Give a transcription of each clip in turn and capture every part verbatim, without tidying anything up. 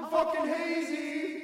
fucking hazy.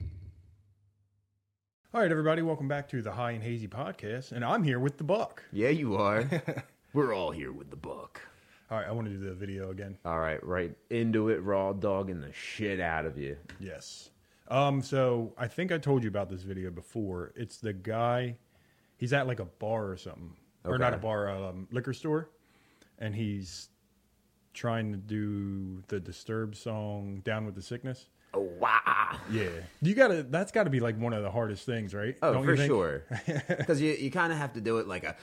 All right, everybody, welcome back to the High and Hazy podcast, and I'm here with the Buck. Yeah, you are. We're all here with the Buck. All right, I want to do the video again. All right, right into it, raw dogging the shit out of you. Yes. Um. So I think I told you about this video before. It's the guy. He's at like a bar or something, okay. Or not a bar, um, liquor store, and he's trying to do the Disturbed song "Down with the Sickness." Oh wow! Yeah, you gotta. That's got to be like one of the hardest things, right? Oh, Don't for you think? sure. Because you you kind of have to do it like a.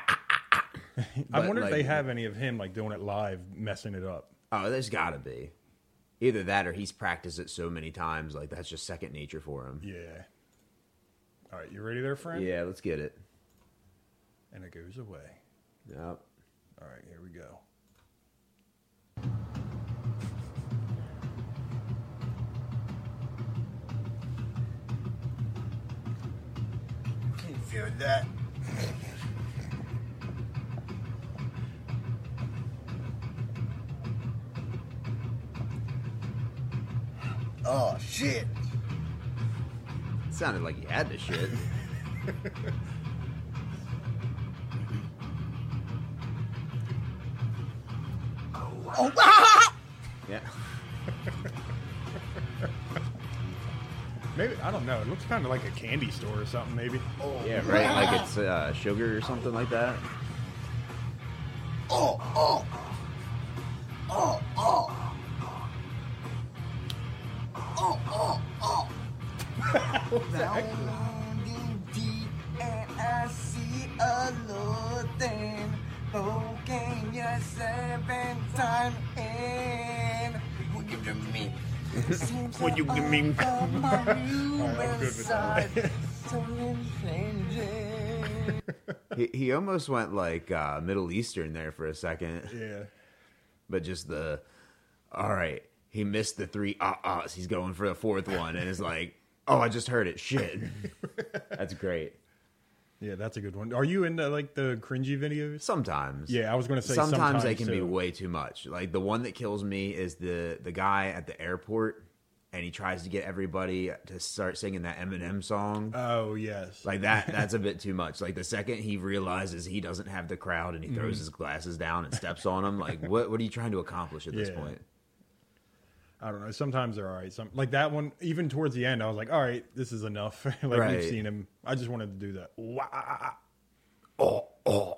I wonder like, if they have any of him like doing it live, messing it up. Oh, there's got to be. Either that, or he's practiced it so many times, like that's just second nature for him. Yeah. All right, you ready there, friend? Yeah, let's get it. And it goes away. Yep. All right, here we go. Can you feel that? Oh, shit. Sounded like you had the shit. Oh, ah! Yeah. Maybe, I don't know. It looks kind of like a candy store or something, maybe. Oh, Yeah, right? Like it's uh, sugar or something like that. Oh, oh. Oh, oh. Oh, oh, oh. Down in deep and I see a little thing. Cocaine, you're seven time in. What you to me? What you to me? My I'm good with that. side. Something changing. He he almost went like uh, Middle Eastern there for a second. Yeah. But just the, all right, he missed the three ah-ahs. He's going for the fourth one, and it's like, oh, I just heard it. Shit. That's great. Yeah, that's a good one. Are you into like the cringy videos? Sometimes. Yeah, I was going to say sometimes, sometimes they can be too. way too much. Like the one that kills me is the the guy at the airport, and he tries to get everybody to start singing that Eminem song. Oh, yes. Like that, that's a bit too much. Like the second he realizes he doesn't have the crowd and he throws Mm-hmm. his glasses down and steps on them, like what what are you trying to accomplish at this Yeah. point? I don't know. Sometimes they're all right. Some like that one. Even towards the end, I was like, "All right, this is enough." like Right. we've seen him. I just wanted to do that. Wah. Oh, oh.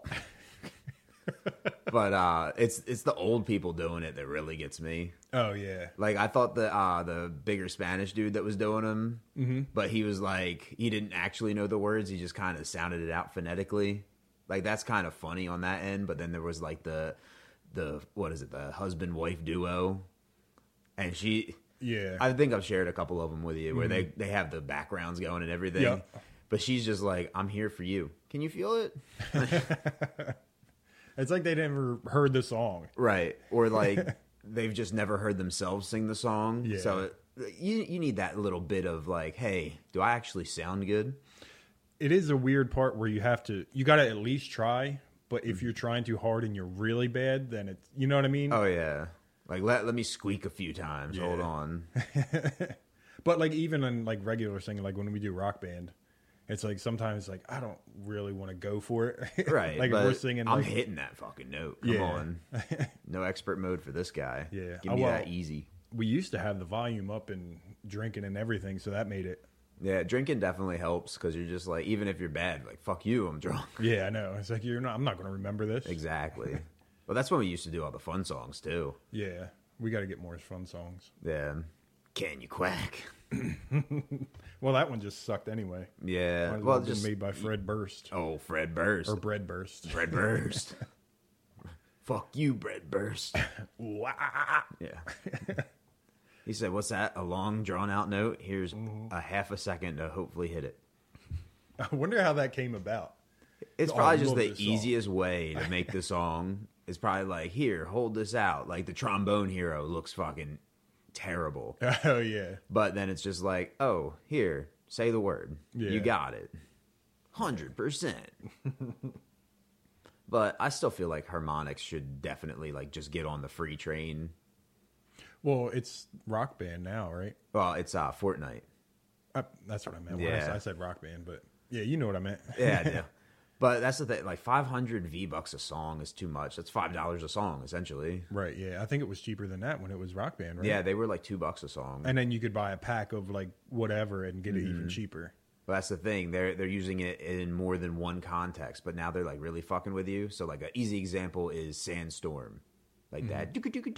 But uh, it's it's the old people doing it that really gets me. Oh yeah. Like I thought the uh, the bigger Spanish dude that was doing them, Mm-hmm. but he was like he didn't actually know the words. He just kind of sounded it out phonetically. Like that's kind of funny on that end. But then there was like the the what is it the husband wife duo, and she. Yeah. I think I've shared a couple of them with you where they, they have the backgrounds going and everything. Yeah. But she's just like, I'm here for you. Can you feel it? It's like they never heard the song. Right. Or like they've just never heard themselves sing the song. Yeah. So it, you you need that little bit of like, hey, do I actually sound good? It is a weird part where you have to. You got to at least try. But if you're trying too hard and you're really bad, then it's. You know what I mean? Oh, yeah. Like, let let me squeak a few times. Yeah. Hold on. But like even in like regular singing, like when we do Rock Band, it's like sometimes like I don't really want to go for it. Right. like if but we're singing, I'm like, hitting that fucking note. Come Yeah. on. No expert mode for this guy. Yeah. Give Oh, me well. that easy. we used to have the volume up and drinking and everything, so that made it. Yeah, drinking definitely helps because you're just like, even if you're bad, like, fuck you, I'm drunk. Yeah, I know. It's like you're not. I'm not going to remember this. Exactly. Well, that's when we used to do all the fun songs, too. Yeah, we got to get more fun songs. Yeah. Can you quack? Well, that one just sucked anyway. Yeah. Might as Well, have been just made by Fred Burst Oh, Fred Burst. or Bread Burst. Fred Burst. Fuck you, Fred Burst. Wah. Yeah. He said, what's that? A long, drawn-out note? Here's Mm-hmm. a half a second to hopefully hit it. I wonder how that came about. It's Oh, probably I just love the this song. easiest way to make the song. It's probably like, here, hold this out. Like, the trombone hero looks fucking terrible. Oh yeah, But then it's just like, oh, here, say the word. Yeah. You got it. one hundred percent. But I still feel like harmonics should definitely, like, just get on the free train. Well, it's Rock Band now, right? Well, it's uh, Fortnite. I, that's what I meant. When I, Yeah. said, I said Rock Band, but yeah, you know what I meant. Yeah, I do. But that's the thing. Like five hundred V bucks a song is too much. That's five dollars a song, essentially. Right, yeah. I think it was cheaper than that when it was Rock Band, right? Yeah, they were like two bucks a song. And then you could buy a pack of like whatever and get it Mm-hmm. even cheaper. But that's the thing. They're they're using it in more than one context, but now they're like really fucking with you. So like an easy example is Sandstorm. Like that.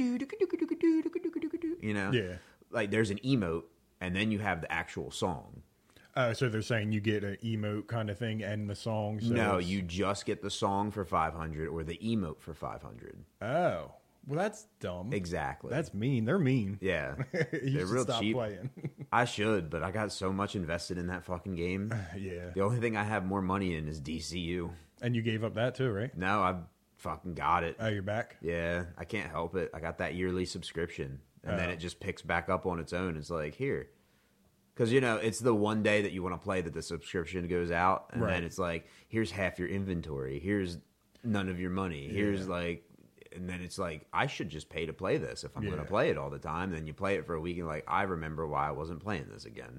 You know? Yeah. Like there's an emote and then you have the actual song. Uh, so they're saying you get an emote kind of thing and the song. So No, it's- you just get the song for five hundred or the emote for five hundred. Oh, well, that's dumb. Exactly. That's mean. They're mean. yeah. you They're should real stop cheap. playing. I should, but I got so much invested in that fucking game. Yeah. The only thing I have more money in is D C U. And you gave up that too, right? No, I've fucking got it. Oh, you're back? Yeah, I can't help it. I got that yearly subscription, and then Oh. it just picks back up on its own. It's like, here. Because, you know, it's the one day that you want to play that the subscription goes out, and Right. then it's like, here's half your inventory. Here's none of your money. Here's Yeah. like, and then it's like, I should just pay to play this if I'm going Yeah. to play it all the time. Then you play it for a week, and like, I remember why I wasn't playing this again.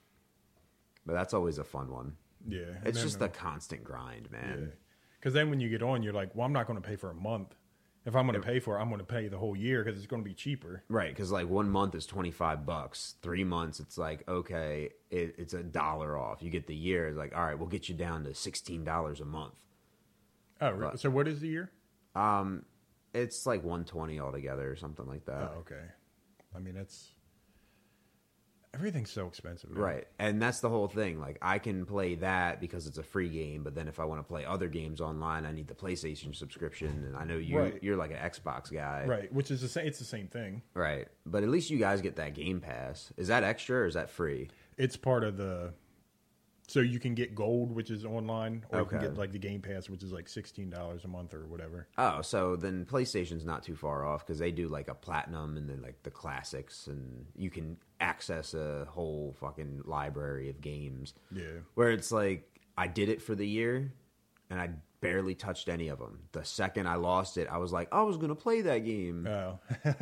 But that's always a fun one. Yeah. and It's then, just uh, a constant grind, man. Because then when you get on, you're like, well, I'm not going to pay for a month. If I'm going to pay for it, I'm going to pay the whole year because it's going to be cheaper. Right, because like one month is twenty five bucks. Three months, it's like okay, it, it's a dollar off. You get the year, it's like all right, we'll get you down to sixteen dollars a month. Oh, really? But- So what is the year? Um, it's like one twenty altogether or something like that. Oh, okay. I mean, it's everything's so expensive. Man. Right, and that's the whole thing. Like I can play that because it's a free game, but then if I want to play other games online, I need the PlayStation subscription. And I know you Right. you're like an Xbox guy, Right, which is the same. It's the same thing. Right, but at least you guys get that Game Pass. Is that extra or is that free? It's part of the. So you can get gold, which is online, or you Okay. can get like the Game Pass, which is like sixteen dollars a month or whatever. Oh, so then PlayStation's not too far off because they do like a platinum and then like the classics, and you can access a whole fucking library of games. Yeah. Where it's like I did it for the year, and I barely touched any of them. The second I lost it, I was like, I was gonna play that game. Oh,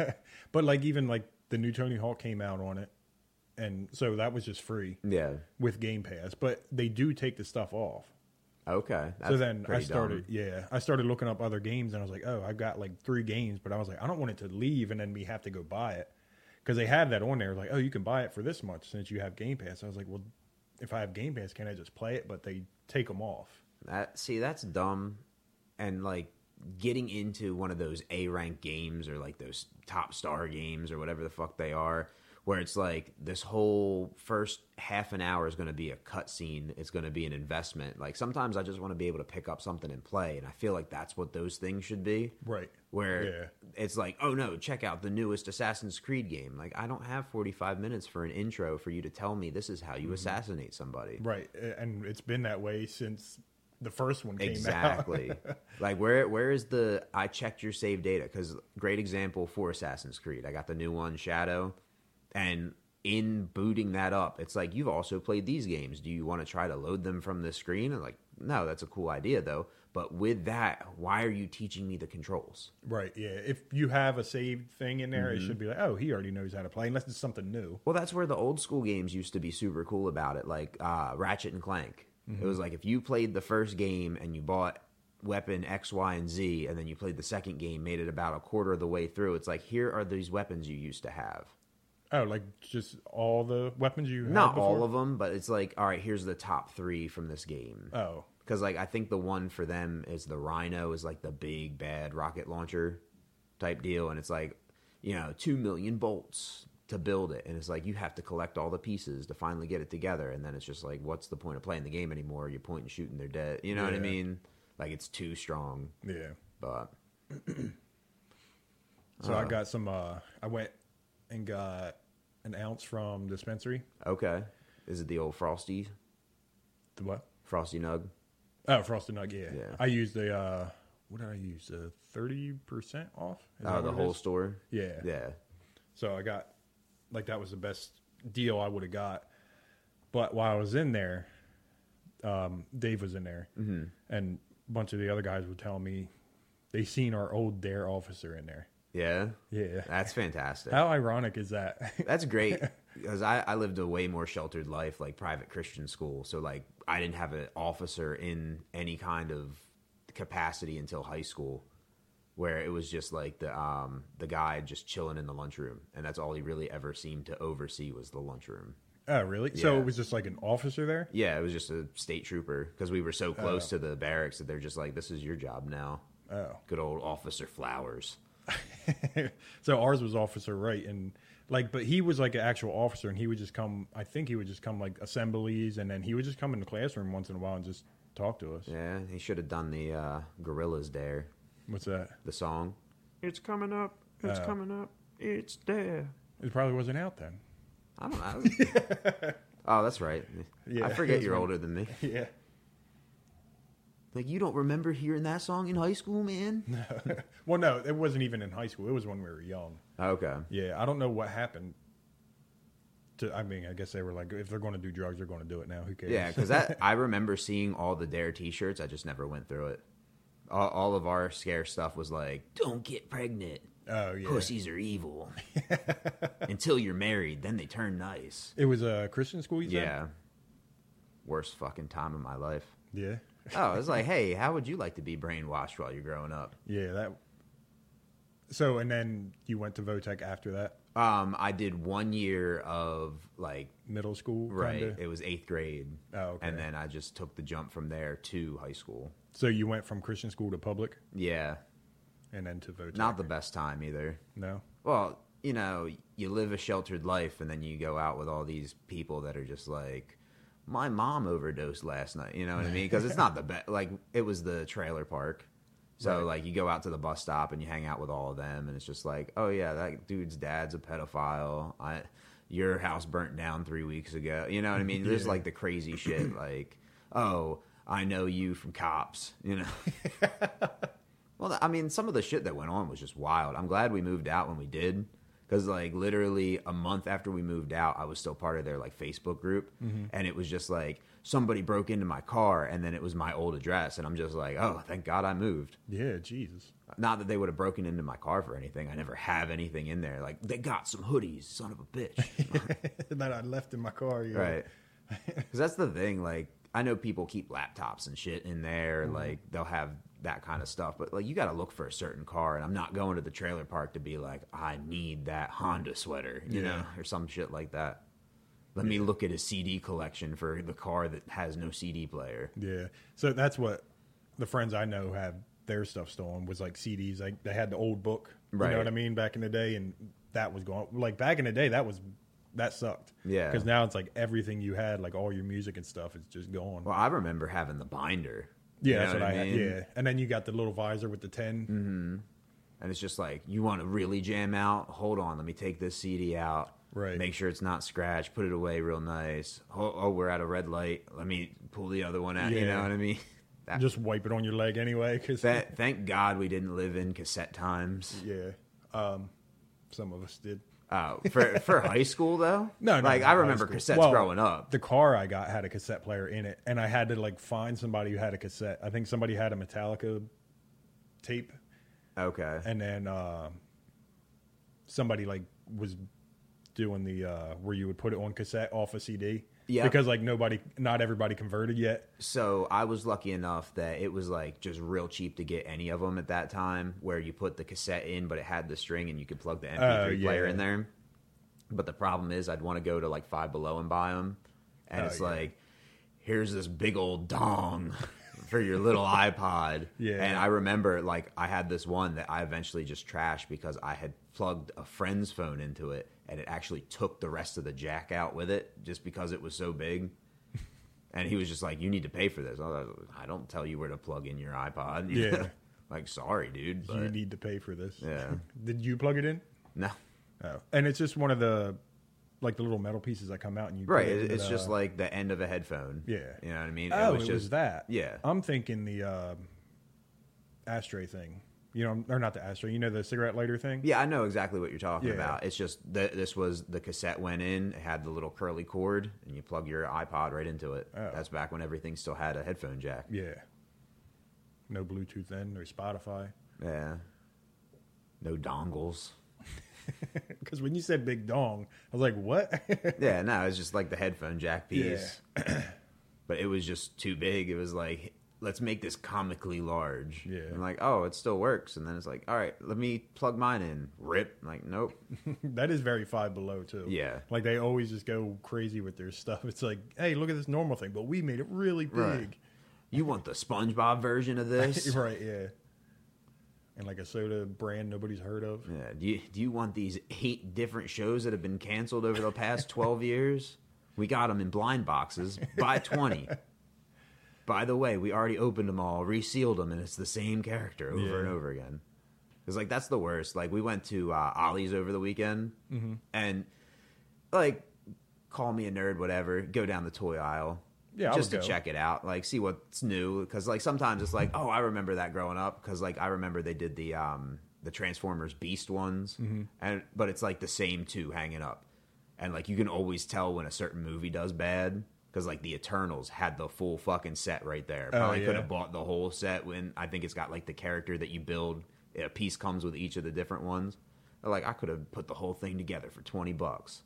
but like even like the new Tony Hawk came out on it, and so that was just free Yeah. with Game Pass. But they do take the stuff off. Okay. That's so then I pretty started, dumb. yeah, I started looking up other games, and I was like, oh, I've got like three games, but I was like, I don't want it to leave, and then we have to go buy it because they have that on there. Like, oh, you can buy it for this much since you have Game Pass. I was like, well, if I have Game Pass, can I just play it? But they take them off. That see, that's dumb, and like getting into one of those A rank games or like those top star games or whatever the fuck they are, where it's like this whole first half an hour is going to be a cutscene. It's going to be an investment. Like sometimes I just want to be able to pick up something and play, and I feel like that's what those things should be. Right. Where Yeah. it's like, oh no, check out the newest Assassin's Creed game. Like I don't have forty-five minutes for an intro for you to tell me this is how you assassinate somebody. Right. And it's been that way since the first one came Exactly. out. Like where where is the I checked your save data? Because great example for Assassin's Creed. I got the new one, Shadow, and in booting that up, it's like you've also played these games. Do you want to try to load them from this screen? And like, no, that's a cool idea though. But with that, why are you teaching me the controls? Right, yeah. If you have a saved thing in there, Mm-hmm. it should be like, oh, he already knows how to play, unless it's something new. Well, that's where the old school games used to be super cool about it, like uh, Ratchet and Clank. It was like if you played the first game and you bought weapon X, Y, and Z, and then you played the second game, made it about a quarter of the way through, it's like, here are these weapons you used to have. Oh, like just all the weapons you had Not before? all of them, but it's like, all right, here's the top three from this game. Oh, Because like I think the one for them is the Rhino is like the big bad rocket launcher type deal, and it's like, you know, two million bolts to build it, and it's like you have to collect all the pieces to finally get it together, and then it's just like, what's the point of playing the game anymore? You're point and shooting, they're dead. You know what I Yeah. mean? Like it's too strong. yeah. But So Uh. I got some, uh, I went and got an ounce from dispensary. okay, is it the old Frosty The what? Frosty Nug? Oh, Frosted Nug, yeah. Yeah. I used the, uh, what did I use? Uh, thirty percent off? Is Oh, that the what it whole is? store. Yeah. Yeah. So I got, like, that was the best deal I would have got. But while I was in there, um, Dave was in there, Mm-hmm. and a bunch of the other guys were telling me they seen our old D A R E officer in there. Yeah, Yeah. that's fantastic. How ironic is that? That's great because I, I lived a way more sheltered life, like private Christian school. So like I didn't have an officer in any kind of capacity until high school, where it was just like the um the guy just chilling in the lunchroom, and that's all he really ever seemed to oversee was the lunchroom. Oh, really? So Yeah. it was just like an officer there? Yeah, it was just a state trooper because we were so close to the barracks that they're just like, this is your job now. Oh. Good old Officer Flowers. So ours was Officer Wright, and like, but he was like an actual officer, and he would just come. I think he would just come like assemblies, and then he would just come in the classroom once in a while and just talk to us. Yeah, he should have done the uh, Gorillas Dare, What's that? the song. It's coming up. It's Oh. coming up. It's there. It probably wasn't out then. I don't know. Oh, that's right. Yeah, I forget that's you're right. older than me. Yeah. Like, you don't remember hearing that song in high school, man? Well, no, it wasn't even in high school. It was when we were young. Okay. Yeah, I don't know what happened. To, I mean, I guess they were like, if they're going to do drugs, they're going to do it now. Who cares? Yeah, because that I remember seeing all the Dare T-shirts. I just never went through it. All, all of our scare stuff was like, "Don't get pregnant. Oh yeah. Pussies are evil. Until you're married, then they turn nice." It was a Christian school. You said? Yeah. Worst fucking time of my life. Yeah. Oh, it's like, hey, how would you like to be brainwashed while you're growing up? Yeah. That. So and then you went to Votech after that, Um, I did one year of like middle school. right. Kinda? It was eighth grade. Oh, okay. And then I just took the jump from there to high school. So you went from Christian school to public, Yeah. and then to Votech. Not the best time either. No. Well, you know, you live a sheltered life and then you go out with all these people that are just like, my mom overdosed last night. You know what I mean? Because it's not the best. Like, it was the trailer park. So, Right. like, you go out to the bus stop and you hang out with all of them. And it's just like, oh, yeah, that dude's dad's a pedophile. I, your house burnt down three weeks ago. You know what I mean? There's, Yeah. like, the crazy shit. Like, oh, I know you from Cops. You know? Well, I mean, some of the shit that went on was just wild. I'm glad we moved out when we did. Because, like, literally a month after we moved out, I was still part of their, like, Facebook group. Mm-hmm. And it was just like, somebody broke into my car, and then it was my old address. And I'm just like, oh, thank God I moved. Yeah. Jesus. Not that they would have broken into my car for anything. I never have anything in there. Like, they got some hoodies, son of a bitch. That I left in my car. Yeah. Right. Because that's the thing. Like, I know people keep laptops and shit in there. Mm-hmm. Like, they'll have that kind of stuff. But, like, you got to look for a certain car. And I'm not going to the trailer park to be like, I need that Honda sweater, you Yeah. know, or some shit like that. Let me look at a C D collection for the car that has no C D player. Yeah. So that's what the friends I know have their stuff stolen was like C Ds. Like they had the old book. You Right. know what I mean? Back in the day, and that was gone. Like back in the day, that was that sucked. Yeah. Because now it's like everything you had, like all your music and stuff, is just gone. Well, I remember having the binder. yeah, You that's know what I, had. mean? Yeah. And then you got the little visor with the ten. Mm-hmm. And it's just like, you want to really jam out? Hold on, let me take this C D out. Right. Make sure it's not scratched. Put it away real nice. Oh, oh, we're at a red light. Let me pull the other one out. You Yeah. know what I mean? That, Just wipe it on your leg anyway. Cause that, thank God we didn't live in cassette times. yeah, um, some of us did. Uh, for for high school though, No, no, like not I high remember school. cassettes Well, growing up. The car I got had a cassette player in it, and I had to like find somebody who had a cassette. I think somebody had a Metallica tape, Okay, and then uh, somebody like was doing the uh, where you would put it on cassette off a C D. Yeah. because like nobody, not everybody converted yet. so I was lucky enough that it was like just real cheap to get any of them at that time, where you put the cassette in, but it had the string and you could plug the M P three Oh, player yeah. in there. But the problem is, I'd want to go to like Five Below and buy them, and Oh, it's yeah. like, here's this big old dong for your little iPod. Yeah. And I remember like I had this one that I eventually just trashed because I had plugged a friend's phone into it, and it actually took the rest of the jack out with it just because it was so big. And he was just like, you need to pay for this. I was like, I don't tell you where to plug in your iPod. You Yeah. know? Like, sorry, dude. But You need to pay for this. Yeah. Did you plug it in? no. Oh, and it's just one of the like the little metal pieces that come out, and you put Right. it it- in It's the- just like the end of a headphone. Yeah. You know what I mean? Oh, it was it just was that. Yeah. I'm thinking the uh, ashtray thing. You know, or not the ashtray. You know, the cigarette lighter thing. Yeah, I know exactly what you're talking Yeah. about. It's just that this was the cassette went in, it had the little curly cord, and you plug your iPod right into it. Oh. That's back when everything still had a headphone jack. Yeah. No Bluetooth then, or Spotify. Yeah. No dongles. Because when you said big dong, I was like, what? Yeah, no, it's just like the headphone jack piece. Yeah. But it was just too big. It was like, let's make this comically large. Yeah. I'm like, oh, it still works. And then it's like, all right, let me plug mine in. Rip. I'm like, nope. That is very Five Below, too. Yeah. Like, they always just go crazy with their stuff. It's like, hey, look at this normal thing, but we made it really big. Right. You want the SpongeBob version of this? Right, yeah. And like a soda brand nobody's heard of. Yeah. Do you, do you want these eight different shows that have been canceled over the past twelve years? We got them in blind boxes. Buy twenty. By the way, we already opened them all, resealed them, and it's the same character over yeah. and over again. Because, like, that's the worst. Like, we went to uh, Ollie's over the weekend, mm-hmm. and, like, call me a nerd, whatever, go down the toy aisle. Yeah, just to go. check it out, like, see what's new. Because, like, sometimes it's like, oh, I remember that growing up. Because, like, I remember they did the um, the Transformers Beast ones, mm-hmm. and but it's, like, the same two hanging up. And, like, you can always tell when a certain movie does bad. Because, like, the Eternals had the full fucking set right there. Probably oh, yeah. could have bought the whole set when I think it's got, like, the character that you build. A piece comes with each of the different ones. They're like, I could have put the whole thing together for twenty bucks.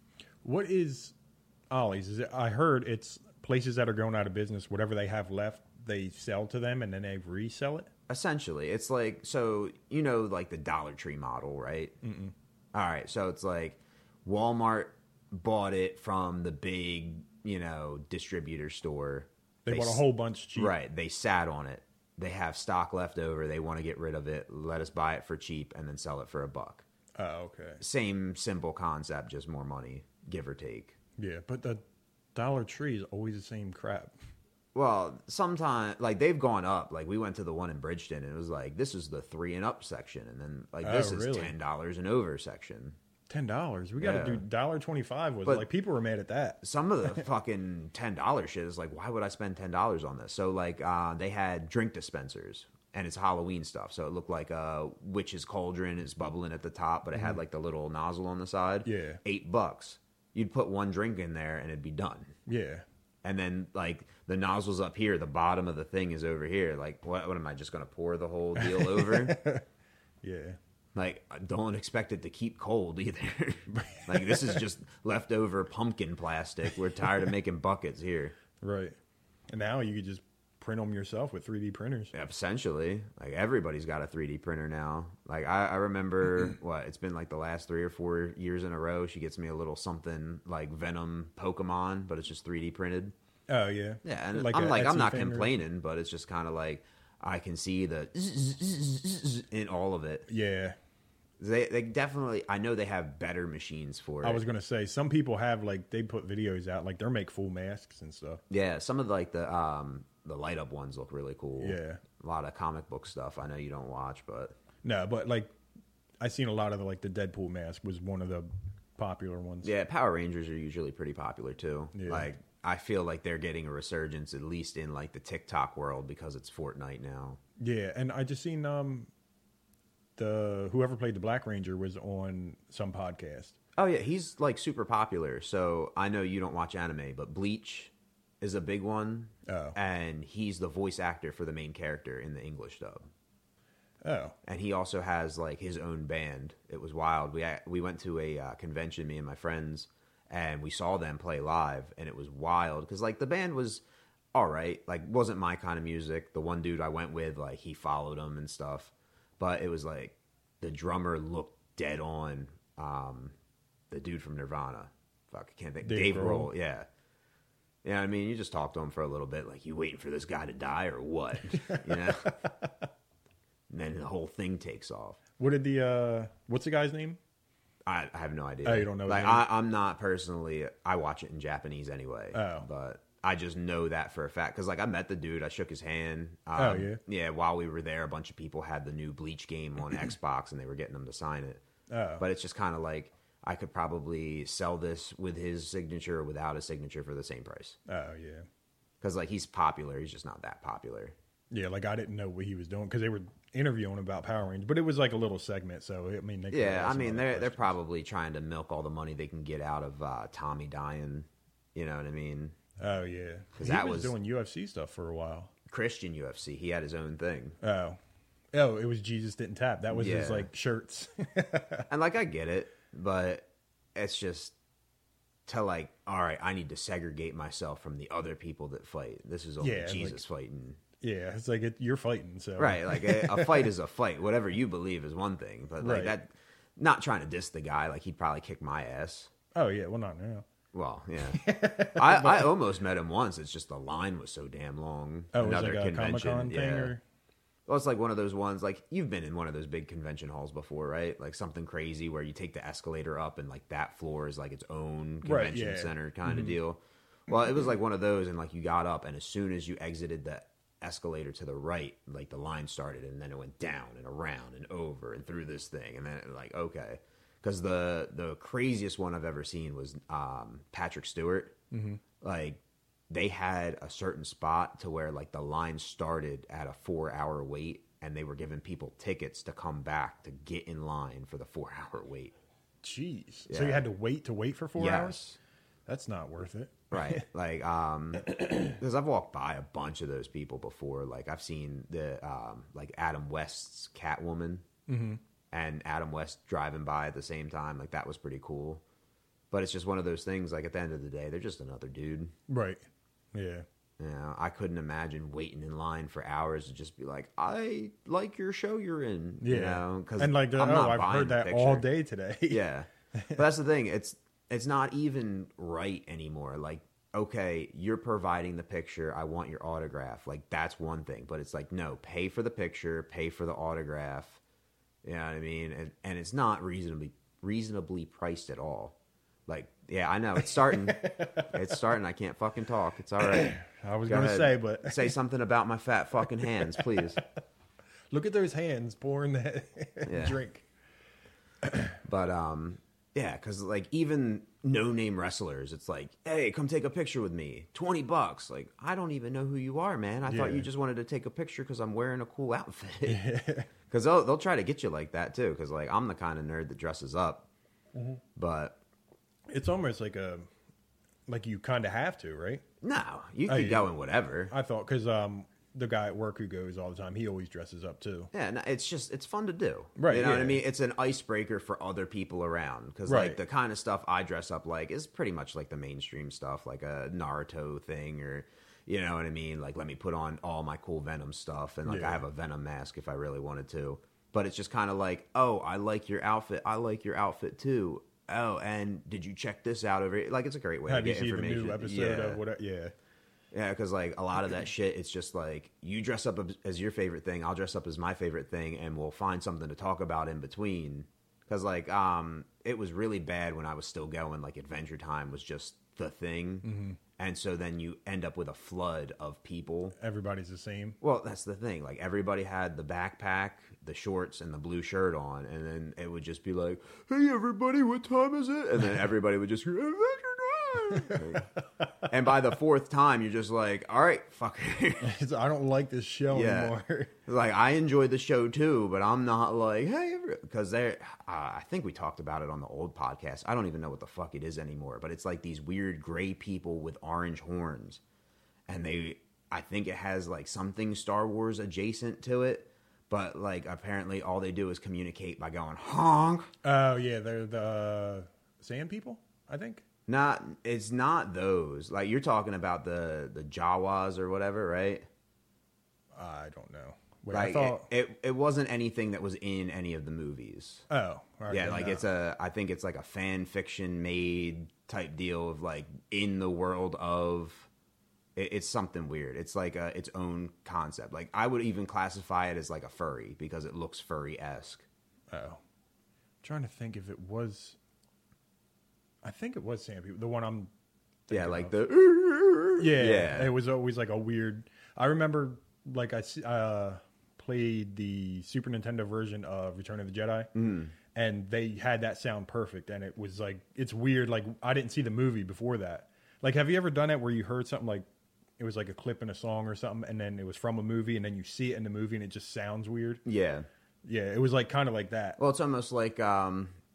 What is Ollie's? Is it, I heard it's places that are going out of business. Whatever they have left, they sell to them, and then they resell it? Essentially. It's like, so, you know, like the Dollar Tree model, right? Mm-mm. All right, so it's like Walmart bought it from the big, you know, distributor store. They, they bought a whole bunch cheap. Right. They sat on it. They have stock left over. They want to get rid of it. Let us buy it for cheap and then sell it for a buck. Oh, okay. Same simple concept, just more money, give or take. Yeah, but the Dollar Tree is always the same crap. Well, sometimes, like, they've gone up. Like, we went to the one in Bridgeton, and it was like, this is the three and up section. And then, like, oh, this is really? ten dollars and over section. Ten dollars. We got to Yeah. do one dollar twenty-five. Was But like people were mad at that. Some of the fucking ten dollars shit is like, why would I spend ten dollars on this? So like, uh, they had drink dispensers, and it's Halloween stuff. So it looked like a witch's cauldron. It's bubbling at the top, but it had like the little nozzle on the side. Yeah. Eight bucks. You'd put one drink in there, and it'd be done. Yeah. And then like the nozzle's up here, the bottom of the thing is over here. Like, what? What am I just gonna pour the whole deal over? Yeah. Like, don't expect it to keep cold either. Like, this is just leftover pumpkin plastic. We're tired of making buckets here. Right. And now you could just print them yourself with three D printers. Yeah, essentially. Like, everybody's got a three D printer now. Like, I, I remember, what, it's been like the last three or four years in a row. She gets me a little something like Venom Pokemon, but it's just three D printed. Oh, yeah. Yeah, and Like I'm a like, I'm Etsy not thing or- complaining, but it's just kind of like, I can see the in all of it. Yeah. They they definitely, I know they have better machines for it. I was going to say, some people have, like, they put videos out, like, they make full masks and stuff. Yeah, some of the, like the um the light up ones look really cool. Yeah. A lot of comic book stuff. I know you don't watch, but No, but, like, I seen a lot of the, like, the Deadpool mask was one of the popular ones. yeah, Power Rangers are usually pretty popular too. Yeah. Like, I feel like they're getting a resurgence, at least in like the TikTok world, because it's Fortnite now. Yeah, and I just seen um the whoever played the Black Ranger was on some podcast. Oh yeah, he's like super popular. So I know you don't watch anime, but Bleach is a big one. Oh. And he's the voice actor for the main character in the English dub. Oh. And he also has like his own band. It was wild. We we went to a uh, convention, me and my friends, and we saw them play live, and it was wild because like the band was all right. Like, wasn't my kind of music. The one dude I went with, like, he followed them and stuff, but it was like the drummer looked dead on. Um, the dude from Nirvana, fuck, I can't think. Dave Dave Grohl, yeah. Yeah, I mean, you just talk to him for a little bit, like, you waiting for this guy to die or what? You know. And then the whole thing takes off. What did the uh what's the guy's name? I, I have no idea. Oh, you don't know his Like, name? I, I'm not personally. I watch it in Japanese anyway. Oh. But I just know that for a fact because, like, I met the dude. I shook his hand. Um, Oh, yeah? Yeah. While we were there, a bunch of people had the new Bleach game on Xbox, and they were getting them to sign it. Oh. But it's just kind of like I could probably sell this with his signature or without his signature for the same price. Oh, yeah. Because, like, he's popular. He's just not that popular. Yeah, like, I didn't know what he was doing because they were interviewing about Power Rangers, but it was like a little segment, so, I mean, they could Yeah, ask I mean, him they're other they're questions. probably trying to milk all the money they can get out of uh, Tommy dying. You know what I mean? Oh, yeah. He that was was- doing U F C stuff for a while. Christian U F C. He had his own thing. Oh. Oh, it was Jesus Didn't Tap. That was his Yeah. like shirts. And like I get it, but it's just to like, all right, I need to segregate myself from the other people that fight. This is only Yeah, Jesus fighting. Yeah, it's like it, you're fighting. So Right, like a, a fight is a fight. Whatever you believe is one thing, but like Right. that. Not trying to diss the guy, like he'd probably kick my ass. Oh yeah, well not now. Well, yeah, I, I almost met him once. It's just the line was so damn long. Oh, it was like a Comic Con yeah. thing, or Well, it's like one of those ones. Like you've been in one of those big convention halls before, right? Like something crazy where you take the escalator up, and like that floor is like its own Right, convention yeah. center kind of Mhm. deal. Well, it was like one of those, and like you got up, and as soon as you exited the escalator to the right, like the line started, and then it went down and around and over and through this thing, and then it, like okay, because the the craziest one I've ever seen was um, Patrick Stewart. Mm-hmm. Like they had a certain spot to where like the line started at a four hour wait, and they were giving people tickets to come back to get in line for the four hour wait. jeez. Yeah. So you had to wait to wait for four Yes. hours. That's not worth it. Right, like um because I've walked by a bunch of those people before. Like I've seen the um like Adam West's Catwoman, Mm-hmm. and Adam West driving by at the same time. Like that was pretty cool. But it's just one of those things, like at the end of the day, they're just another dude. Right. Yeah. You know, I couldn't imagine waiting in line for hours to just be like, I like your show you're in. Yeah. You know, because And like, the, I'm oh, not I've buying heard the that all picture. day today. Yeah. But that's the thing. It's it's not even right anymore. Like, okay, you're providing the picture. I want your autograph. Like, that's one thing. But it's like, no, pay for the picture, pay for the autograph. You know what I mean? And and it's not reasonably reasonably priced at all. Like, yeah, I know. It's starting. It's starting. I can't fucking talk. It's all right. I was Go going to ahead. say, but Say something about my fat fucking hands, please. look at those hands pouring that Yeah. drink. But um, yeah, because like even no-name wrestlers, it's like, hey, come take a picture with me, twenty bucks. Like, I don't even know who you are, man. I thought Yeah. you just wanted to take a picture because I'm wearing a cool outfit. Because they'll they'll try to get you like that too. Because like I'm the kind of nerd that dresses up, Mm-hmm. but It's almost like a, like you kind of have to, right? no, you Oh, keep yeah. going whatever. I thought, because um, the guy at work who goes all the time, he always dresses up too. Yeah, no, it's just it's fun to do, Right, You know what I yeah. mean? It's an icebreaker for other people around because Right. like the kind of stuff I dress up like is pretty much like the mainstream stuff, like a Naruto thing, or you know what I mean? Like let me put on all my cool Venom stuff, and like Yeah. I have a Venom mask if I really wanted to. But it's just kind of like, oh, I like your outfit, I like your outfit too. Oh, and did you check this out over here? Like it's a great way Have to you get seen the information. new episode yeah. of whatever? Yeah. Yeah, because like a lot of that shit, it's just like you dress up as your favorite thing, I'll dress up as my favorite thing, and we'll find something to talk about in between. Because like, um, it was really bad when I was still going. Like Adventure Time was just the thing, Mm-hmm. and so then you end up with a flood of people. Everybody's the same. Well, that's the thing. Like everybody had the backpack, the shorts, and the blue shirt on, and then it would just be like, "Hey, everybody, what time is it?" And then everybody would just, "Adventure Time." Like, and by the fourth time, you're just like, "All right, fucker." It's, I don't like this show Yeah. anymore. Like I enjoyed the show too, but I'm not like, hey, because they. Uh, I think we talked about it on the old podcast. I don't even know what the fuck it is anymore, but it's like these weird gray people with orange horns, and they. I think it has like something Star Wars adjacent to it, but like apparently all they do is communicate by going honk. Oh yeah, they're the uh, Sand People, I think. Not, it's not those. Like you're talking about the the Jawas or whatever, right? I don't know. Wait, Like I thought. it, it, it wasn't anything that was in any of the movies. oh, okay, Yeah, like no. it's a. I think it's like a fan fiction made type deal of like in the world of. It, it's something weird. It's like a, its own concept. Like I would even classify it as like a furry because it looks furry esque. Oh, I'm trying to think if it was. I think it was Sand People. The one I'm. Yeah, thinking like of. the. Yeah, yeah. It was always like a weird. I remember, like I s- uh, played the Super Nintendo version of Return of the Jedi, Mm. and they had that sound perfect, and it was like it's weird. Like I didn't see the movie before that. Like, have you ever done it where you heard something like it was like a clip in a song or something, and then it was from a movie, and then you see it in the movie, and it just sounds weird? Yeah. Yeah, it was like kind of like that. Well, it's almost like um,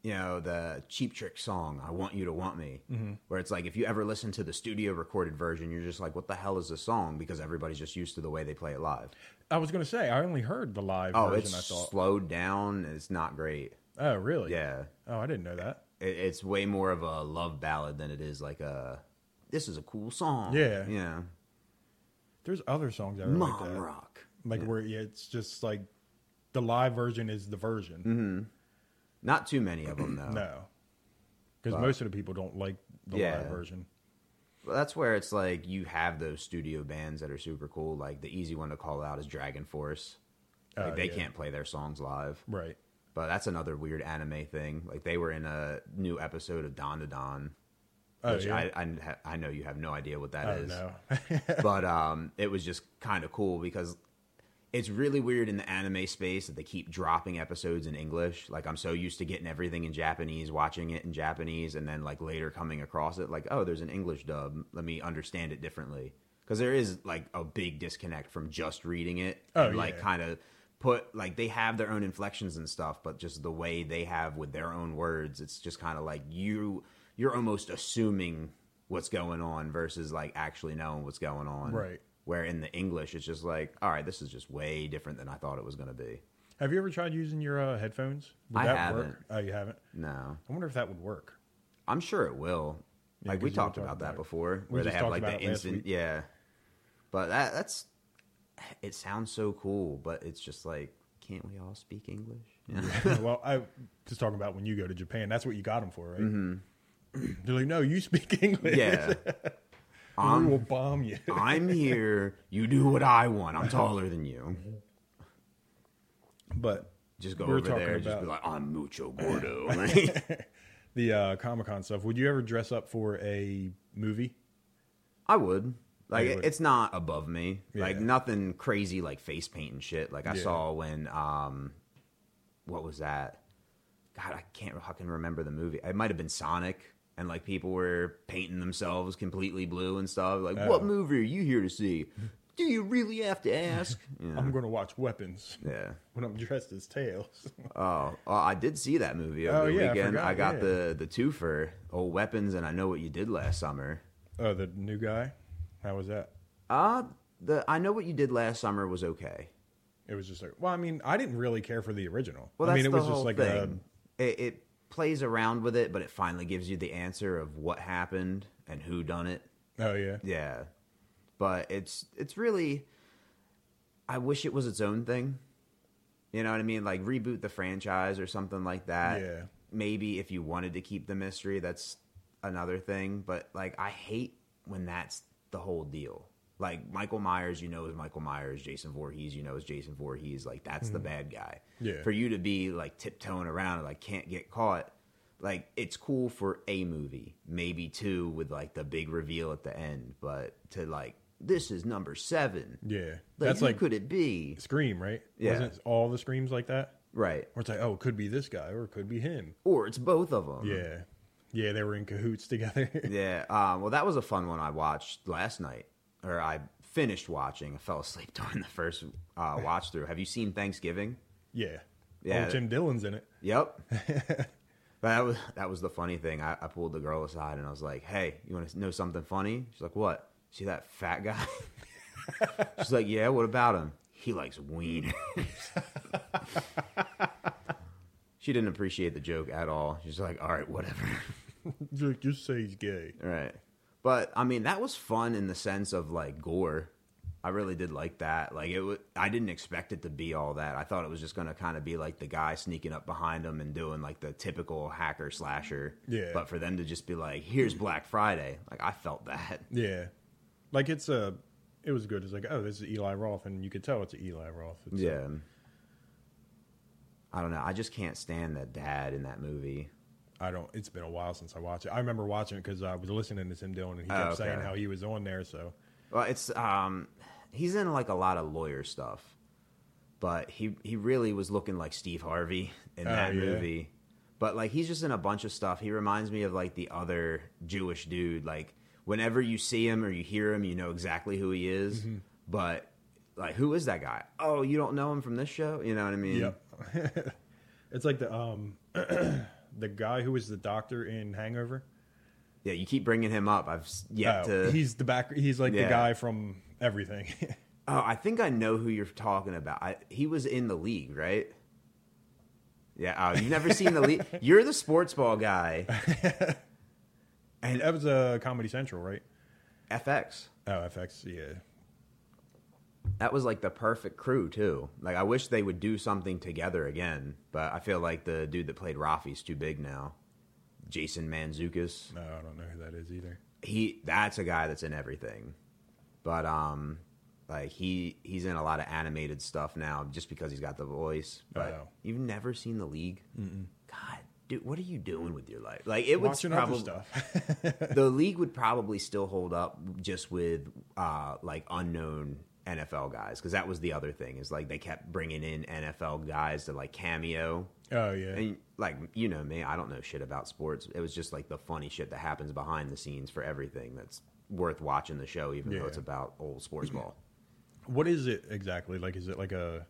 you know, the Cheap Trick song, I Want You to Want Me, mm-hmm. where it's like, if you ever listen to the studio recorded version, you're just like, what the hell is this song? Because everybody's just used to the way they play it live. I was going to say, I only heard the live oh, version, it's I thought. slowed down. It's not great. Oh, really? Yeah. Oh, I didn't know that. It, it's way more of a love ballad than it is like a, this is a cool song. Yeah. Yeah. There's other songs I really Mom like that. rock. Like yeah. where yeah, it's just like the live version is the version. Mm-hmm. Not too many of them, though. No. Because most of the people don't like the yeah. live version. Well, that's where it's like you have those studio bands that are super cool. Like the easy one to call out is Dragon Force. Like Oh, they yeah. can't play their songs live. Right. But that's another weird anime thing. Like they were in a new episode of Don to Don. Oh, Which yeah? I, I, ha- I know you have no idea what that I is. don't know. But um, it was just kind of cool because it's really weird in the anime space that they keep dropping episodes in English. Like I'm so used to getting everything in Japanese, watching it in Japanese, and then like later coming across it like, oh, there's an English dub. Let me understand it differently. Because there is like a big disconnect from just reading it Oh, and like yeah. kind of put like they have their own inflections and stuff, but just the way they have with their own words, it's just kind of like you you're almost assuming what's going on versus like actually knowing what's going on. Right. Where in the English, it's just like, all right, this is just way different than I thought it was going to be. Have you ever tried using your uh, headphones? Would I that haven't. work? Oh, you haven't? No, I wonder if that would work. I'm sure it will. Yeah, Like we 'cause you were talked talking about that about it. before, We where they just have talked like about the it last instant, week. yeah. But that that's it sounds so cool, but it's just like, can't we all speak English? Yeah. Well, I just talking about when you go to Japan. That's what you got them for, right? Mm-hmm. They're like, no, you speak English. Yeah. we I'm, will bomb you. I'm here. You do what I want. I'm taller than you. But Just go we were over talking there. Just about be like, I'm mucho gordo. the uh, Comic-Con stuff. Would you ever dress up for a movie? I would. Like, You would. it's not above me. Like, Yeah. nothing crazy like face paint and shit. Like, I Yeah. saw when, um, what was that? God, I can't fucking remember the movie. It might have been Sonic. And, like, people were painting themselves completely blue and stuff. Like, Oh. what movie are you here to see? Do you really have to ask? Yeah. I'm going to watch Weapons yeah. when I'm dressed as Tails. Oh, oh, I did see that movie over Oh, the yeah, I weekend. forgot, I got yeah. the the twofer, Old Weapons, and I Know What You Did Last Summer. Oh, the new guy? How was that? Uh the I Know What You Did Last Summer was okay. It was just like, well, I mean, I didn't really care for the original. Well, I that's mean, it the was whole just like thing. It, it plays around with it, but it finally gives you the answer of what happened and who done it. a, oh, yeah. Yeah, but it's it's really. I wish it was its own thing. You know what I mean? Like reboot the franchise or something like that. Yeah. Maybe if you wanted to keep the mystery, that's another thing. But like, I hate when that's the whole deal. Like Michael Myers, you know, is Michael Myers. Jason Voorhees, you know, is Jason Voorhees. Like that's the bad guy. Yeah. For you to be like tiptoeing around and like can't get caught. Like it's cool for a movie, maybe two with like the big reveal at the end. But to like, this is number seven. Yeah. Like, That's who like could it be? Scream, right? Yeah. Wasn't all the Screams like that? Right. Or it's like, oh, it could be this guy or it could be him. Or it's both of them. Yeah. Yeah, they were in cahoots together. Yeah. Um, well, that was a fun one I watched last night. Or I finished watching. I fell asleep during the first uh, watch through. Have you seen Thanksgiving? yeah. Yeah. Oh, Tim Dillon's in it. Yep. But that was that was the funny thing. I, I pulled the girl aside and I was like, hey, you want to know something funny? She's like, what? See that fat guy? She's like, yeah, what about him? He likes wieners. She didn't appreciate the joke at all. She's like, all right, whatever. Just, just say he's gay. Right. But, I mean, that was fun in the sense of, like, gore. I really did like that. Like, it was, I didn't expect it to be all that. I thought it was just going to kind of be, like, the guy sneaking up behind him and doing, like, the typical hacker slasher. Yeah. But for them to just be like, here's Black Friday. Like, I felt that. Yeah. Like, it's a... It was good. It's like, oh, this is Eli Roth, and you could tell it's Eli Roth. It's Yeah. I don't know. I just can't stand the dad in that movie. I don't... It's been a while since I watched it. I remember watching it because I was listening to Tim Dillon, and he Oh, kept okay. saying how he was on there, so... Well, it's um, he's in like a lot of lawyer stuff, but he he really was looking like Steve Harvey in Oh, that yeah. movie. But like he's just in a bunch of stuff. He reminds me of like the other Jewish dude. Like whenever you see him or you hear him, you know exactly who he is. Mm-hmm. But like, who is that guy? Oh, you don't know him from this show? You know what I mean? Yep. It's like the um the guy who was the doctor in Hangover. Yeah, you keep bringing him up. I've s- yet Oh, to. he's the back. He's like Yeah. the guy from everything. Oh, I think I know who you're talking about. I, he was in the league, right? Yeah. Oh, you've never seen the league. You're the sports ball guy. And that was a uh, Comedy Central, right? F X. Oh, F X. Yeah. That was like the perfect crew too. Like I wish they would do something together again, but I feel like the dude that played Rafi's too big now. Jason Mantzoukas. No, I don't know who that is either. He that's a guy that's in everything. But um like he he's in a lot of animated stuff now just because he's got the voice. But Oh. you've never seen the league? Mm-mm. God, dude, what are you doing with your life? Like it would Watching probably other stuff. the league would probably still hold up just with uh, like unknown N F L guys because that was the other thing is like they kept bringing in N F L guys to like cameo. Oh yeah. And like you know me, I don't know shit about sports. It was just like the funny shit that happens behind the scenes for everything that's worth watching the show, even Yeah. though it's about old sports ball. What is it exactly? Like, is it like a,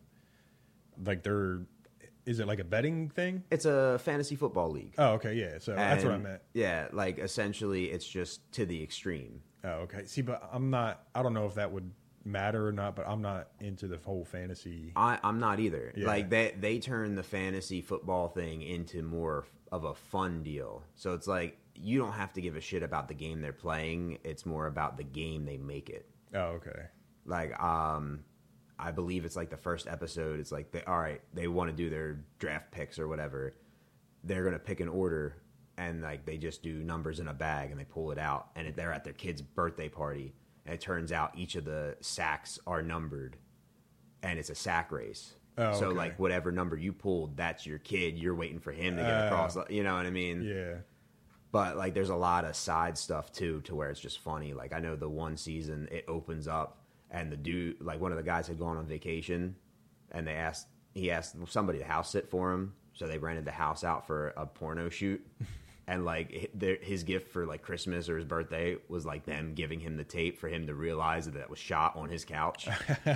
like they're, is it like a betting thing? It's a fantasy football league. Oh, okay, yeah. So that's what I And, meant. Yeah, like essentially, it's just to the extreme. Oh, okay. See, but I'm not. I don't know if that would matter or not. But I'm not into the whole fantasy. I, I'm not either. Yeah. Like they they turn the fantasy football thing into more of a fun deal. So it's like you don't have to give a shit about the game they're playing. It's more about the game they make it. Oh, okay. Like um, I believe it's like the first episode. It's like they all right. They want to do their draft picks or whatever. They're gonna pick an order and like they just do numbers in a bag and they pull it out and they're at their kid's birthday party. And it turns out each of the sacks are numbered, and it's a sack race. Oh, so, okay. like, whatever number you pulled, that's your kid. You're waiting for him to get Uh, across. You know what I mean? Yeah. But, like, there's a lot of side stuff, too, to where it's just funny. Like, I know the one season, it opens up, and the dude, like, one of the guys had gone on vacation, and they asked, he asked somebody to house sit for him. So they rented the house out for a porno shoot. And, like, hi- their- his gift for, like, Christmas or his birthday was, like, them giving him the tape for him to realize that it was shot on his couch.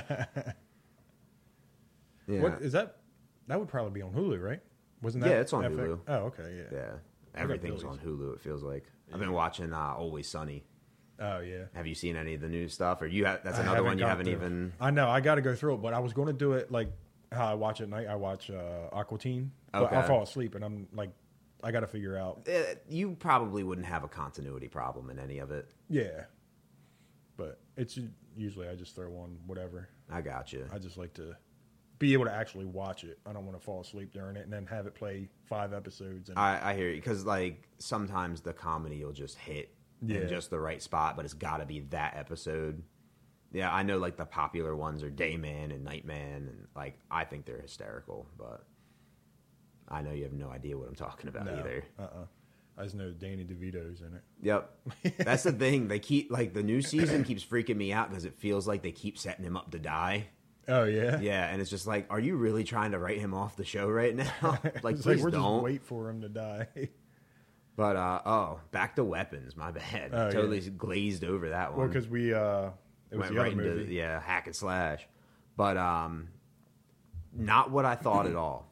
Yeah. What is that? That would probably be on Hulu, right? Wasn't that? Yeah, it's on F X? Hulu. Oh, okay, yeah. Yeah. Everything's on Billy's. Hulu, it feels like. I've been watching uh, Always Sunny. Oh, yeah. Have you seen any of the new stuff? Or you have, that's I another one you got haven't through. even... I know. I got to go through it, but I was going to do it like how I watch at night. I watch uh, Aqua Teen. But Okay. I fall asleep, and I'm like, I got to figure out. Eh, You probably wouldn't have a continuity problem in any of it. Yeah. But it's usually I just throw on whatever. I got you. I just like to be able to actually watch it. I don't want to fall asleep during it and then have it play five episodes. And I, I hear you because like sometimes the comedy will just hit Yeah. in just the right spot, but it's got to be that episode. Yeah, I know like the popular ones are Dayman and Nightman, and like I think they're hysterical, but I know you have no idea what I'm talking about no, either. uh-uh. I just know Danny DeVito's in it. Yep, that's the thing. They keep like the new season keeps freaking me out because it feels like they keep setting him up to die. Oh yeah, Yeah, and it's just like, are you really trying to write him off the show right now? Like, It's please like we're don't. just wait for him to die. But uh, oh, back to weapons. My bad. Oh, totally yeah. glazed over that well, one. because we uh, it was Went the right other into movie. yeah, hack and slash. But um, not what I thought at all.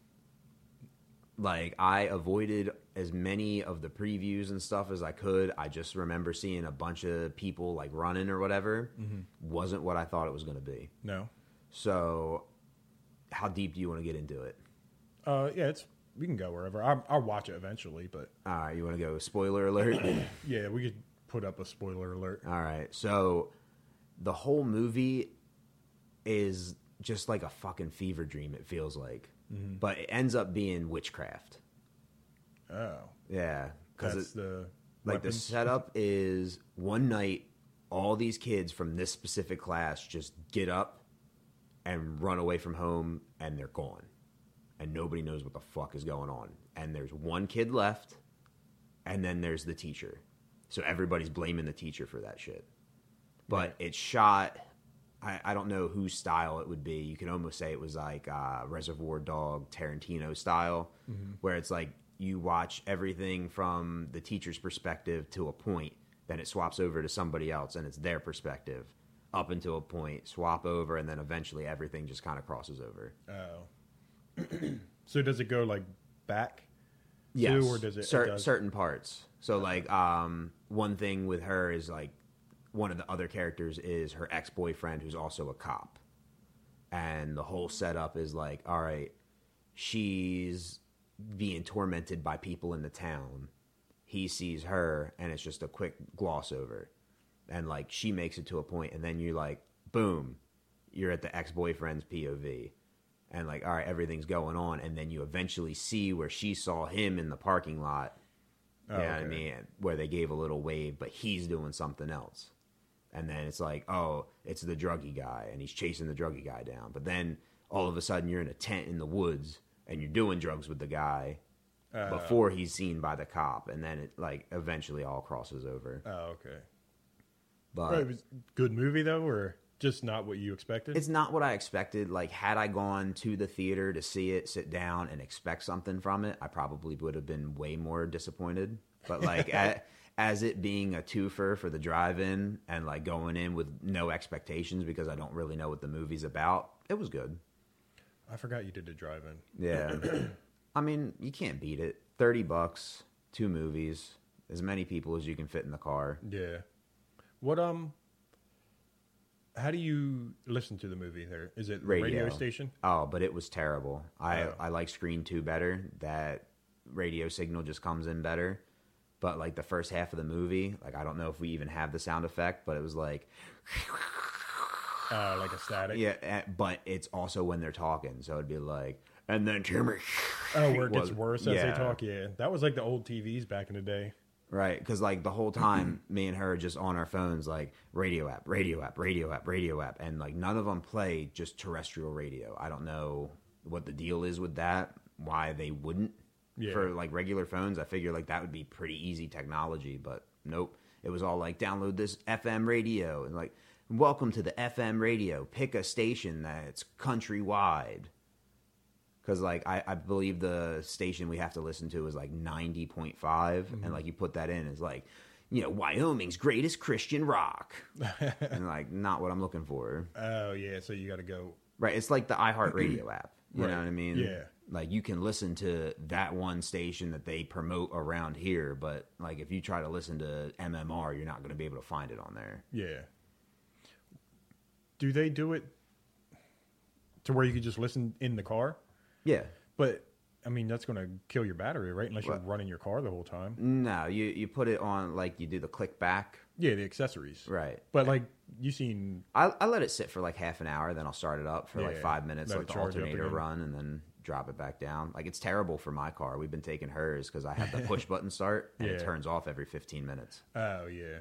Like I avoided as many of the previews and stuff as I could. I just remember seeing a bunch of people like running or whatever. Mm-hmm. Wasn't what I thought it was going to be. No, So, how deep do you want to get into it? uh, yeah, it's we can go wherever. I, I'll watch it eventually, but All right, you want to go spoiler alert? yeah, we could put up a spoiler alert. All right. So the whole movie is just like a fucking fever dream, it feels like. Mm-hmm. But it ends up being witchcraft. Oh, Yeah. that's Because the like the weapons? setup is one night, all these kids from this specific class just get up and run away from home and they're gone. And nobody knows what the fuck is going on. And there's one kid left, and then there's the teacher. So everybody's blaming the teacher for that shit. But Right. it's shot, I, I don't know whose style it would be. You can almost say it was like uh, Reservoir Dog, Tarantino style, where it's like you watch everything from the teacher's perspective to a point, then it swaps over to somebody else, and it's their perspective up until a point, swap over, and then eventually everything just kind of crosses over. Oh, so does it go like back yes, too, or does it, cer- it does? certain parts? So like, um, one thing with her is like one of the other characters is her ex boyfriend, who's also a cop, and the whole setup is like, all right, she's being tormented by people in the town. He sees her, and it's just a quick gloss over, and like she makes it to a point, and then you like, boom, you're at the ex boyfriend's P O V. And like, all right, everything's going on, and then you eventually see where she saw him in the parking lot. Oh, You know what I okay. mean? Where they gave a little wave, but he's doing something else. And then it's like, oh, it's the druggy guy, and he's chasing the druggy guy down. But then all of a sudden, you're in a tent in the woods, and you're doing drugs with the guy Uh, before he's seen by the cop, and then it like eventually all crosses over. Oh, okay. But Right, it was a good movie though, or just not what you expected? it's not what I expected. Like, had I gone to the theater to see it, sit down, and expect something from it, I probably would have been way more disappointed. But, like, a, as it being a twofer for the drive-in and, like, going in with no expectations because I don't really know what the movie's about, it was good. I forgot you did the drive-in. Yeah. I mean, you can't beat it. thirty bucks, two movies, as many people as you can fit in the car. Yeah. What um? How do you listen to the movie? There is it Radio. radio station? Oh, but it was terrible. I, Oh. I like Screen two better. That radio signal just comes in better. But like the first half of the movie, like I don't know if we even have the sound effect, but it was like, Uh, like a static. yeah, eh, but it's also when they're talking. So it'd be like, and then Timmy. Oh, where it was- gets worse as yeah. they talk. Yeah, that was like the old T Vs back in the day. Right, because like the whole time, me and her are just on our phones, like radio app, radio app, radio app, radio app, and like none of them play just terrestrial radio. I don't know what the deal is with that. Why they wouldn't Yeah. for like regular phones? I figure like that would be pretty easy technology, but nope. It was all like download this F M radio and like welcome to the F M radio. Pick a station that's countrywide. Because, like, I, I believe the station we have to listen to is, like, ninety point five. Mm-hmm. And, like, you put that in, it's like, you know, Wyoming's greatest Christian rock. And, like, not what I'm looking for. Oh yeah, so you got to go. Right, it's like the iHeartRadio app. You Right. know what I mean? Yeah. Like, you can listen to that one station that they promote around here. But, like, if you try to listen to M M R, you're not going to be able to find it on there. Yeah. Do they do it to where you could just listen in the car? Yeah. But I mean, that's going to kill your battery, right? Unless you're What? running your car the whole time. No, you, you put it on, like, you do the click back. Yeah, the accessories. Right. But like you seen, I, I let it sit for like half an hour, then I'll start it up for like Yeah, five minutes, let let it the charge up alternator again. run, and then drop it back down. Like, it's terrible for my car. We've been taking hers because I have the push button start, and it Yeah. turns off every fifteen minutes. oh yeah,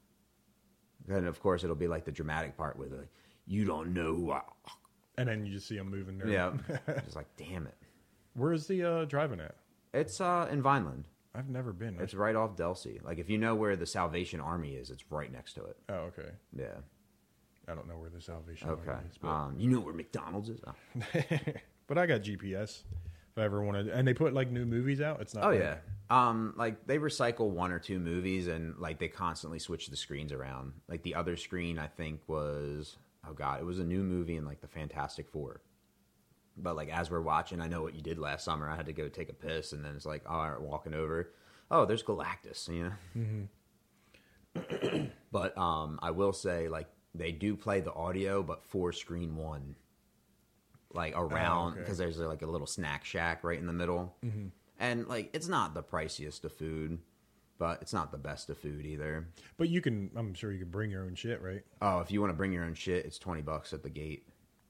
And of course, it'll be like the dramatic part where they're like, you don't know who I... and then you just see them moving there. Yeah. Just like, damn it. Where's the uh, driving at? It's uh, in Vineland. I've never been. It's right off Delsey. Like, if you know where the Salvation Army is, it's right next to it. Oh, okay. Yeah. I don't know where the Salvation Okay. Army is, but, Um, you know where McDonald's is? Oh. but I got G P S if I ever wanted. And they put like new movies out. It's not. Oh like- yeah. Um, like they recycle one or two movies, and like they constantly switch the screens around. Like the other screen, I think was oh god, it was a new movie in like the Fantastic Four. But like as we're watching, I know what you did last summer. I had to go take a piss, and then it's like, all right, walking over. Oh, there's Galactus, you know. Mm-hmm. But um, I will say, like they do play the audio, but for screen one, like around okay. because there's like a little snack shack right in the middle. Mm-hmm. And, like, it's not the priciest of food, but it's not the best of food either. But you can. I'm sure you can bring your own shit, right? Oh, if you want to bring your own shit, it's twenty bucks at the gate.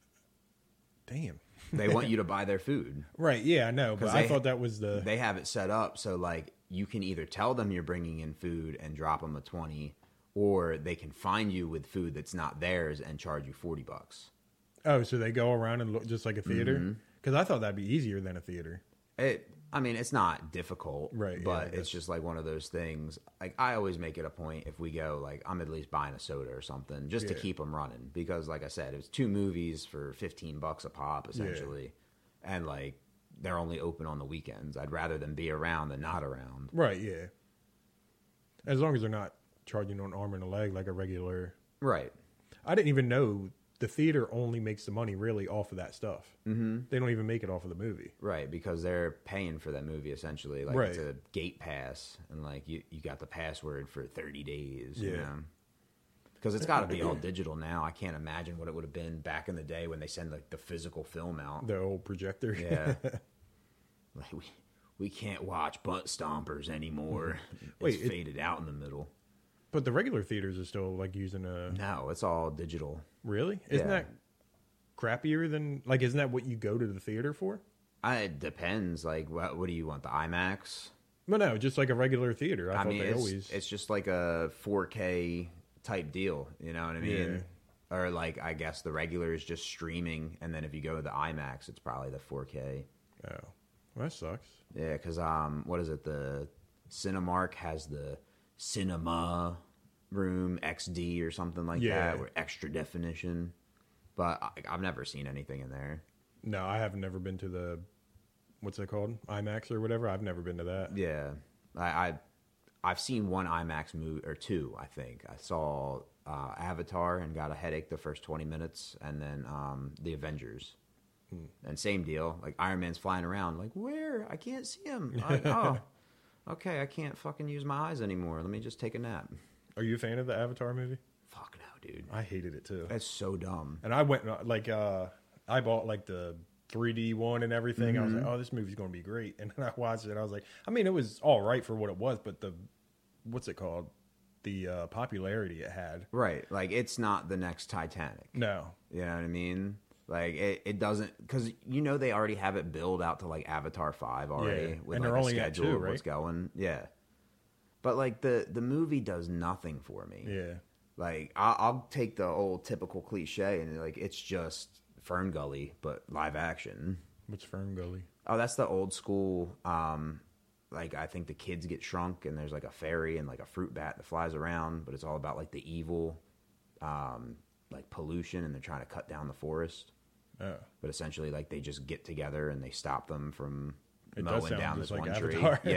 Damn. They want you to buy their food. Right. Yeah, I know. But 'Cause I they- thought that was the. They have it set up so, like, you can either tell them you're bringing in food and drop them a twenty, or they can find you with food that's not theirs and charge you forty bucks. Oh, so they go around and look just like a theater? Mm-hmm. Because I thought that'd be easier than a theater. It, I mean, it's not difficult, Right, yeah, I But guess. it's just like one of those things. Like I always make it a point if we go, like I'm at least buying a soda or something just to Yeah. keep them running because, like I said, it was two movies for fifteen bucks a pop essentially, and like they're only open on the weekends. I'd rather them be around than not around. Right. Yeah. As long as they're not charging on arm and a leg like a regular. Right. I didn't even know the theater only makes the money really off of that stuff. Mm-hmm. They don't even make it off of the movie. Right, because they're paying for that movie essentially. Like Right. it's a gate pass, and like you, you got the password for thirty days. Yeah. You know? Because it's got to be all digital now. I can't imagine what it would have been back in the day when they send like the physical film out. The old projector. Yeah. Like we we can't watch butt stompers anymore. It's Wait, it- faded out in the middle. But the regular theaters are still like using a. No, it's all digital. Really? Isn't Yeah. that crappier than like? Isn't that what you go to the theater for? I, it depends. Like, what, what do you want? The IMAX? No, no, just like a regular theater. I, I thought mean, they it's, always. it's just like a four K type deal. You know what I mean? Or like, I guess the regular is just streaming, and then if you go to the IMAX, it's probably the four K. Oh, well, that sucks. Yeah, because um, what is it? The Cinemark has the Cinema Room X D or something like Yeah. that, or extra definition. But I, I've never seen anything in there. No, I have never been to the. What's it called? IMAX or whatever. I've never been to that. Yeah, I, I I've seen one IMAX movie or two. I think I saw uh, Avatar and got a headache the first twenty minutes, and then um, the Avengers. Hmm. And same deal. Like Iron Man's flying around. Like where? I can't see him. Like, oh, okay. I can't fucking use my eyes anymore. Let me just take a nap. Are you a fan of the Avatar movie? Fuck no, dude. I hated it too. That's so dumb. And I went like uh I bought like the three D one and everything. I was like, oh, this movie's going to be great. And then I watched it. I was like, I mean, it was all right for what it was, but the what's it called? The uh, popularity it had. Right. Like it's not the next Titanic. No. You know what I mean? Like it, it doesn't, because you know they already have it built out to like Avatar five already Yeah. with And like they're a only at schedule two, of what's right? going. Yeah, but like the the movie does nothing for me. Yeah. Like I'll, I'll take the old typical cliche and like it's just Fern Gully but live action. What's Fern Gully? Oh, that's the old school. Um, like I think the kids get shrunk and there's like a fairy and like a fruit bat that flies around, but it's all about like the evil, um, like pollution, and they're trying to cut down the forest. Oh. But essentially, like they just get together and they stop them from It does mowing sound down just this like one Avatar. tree.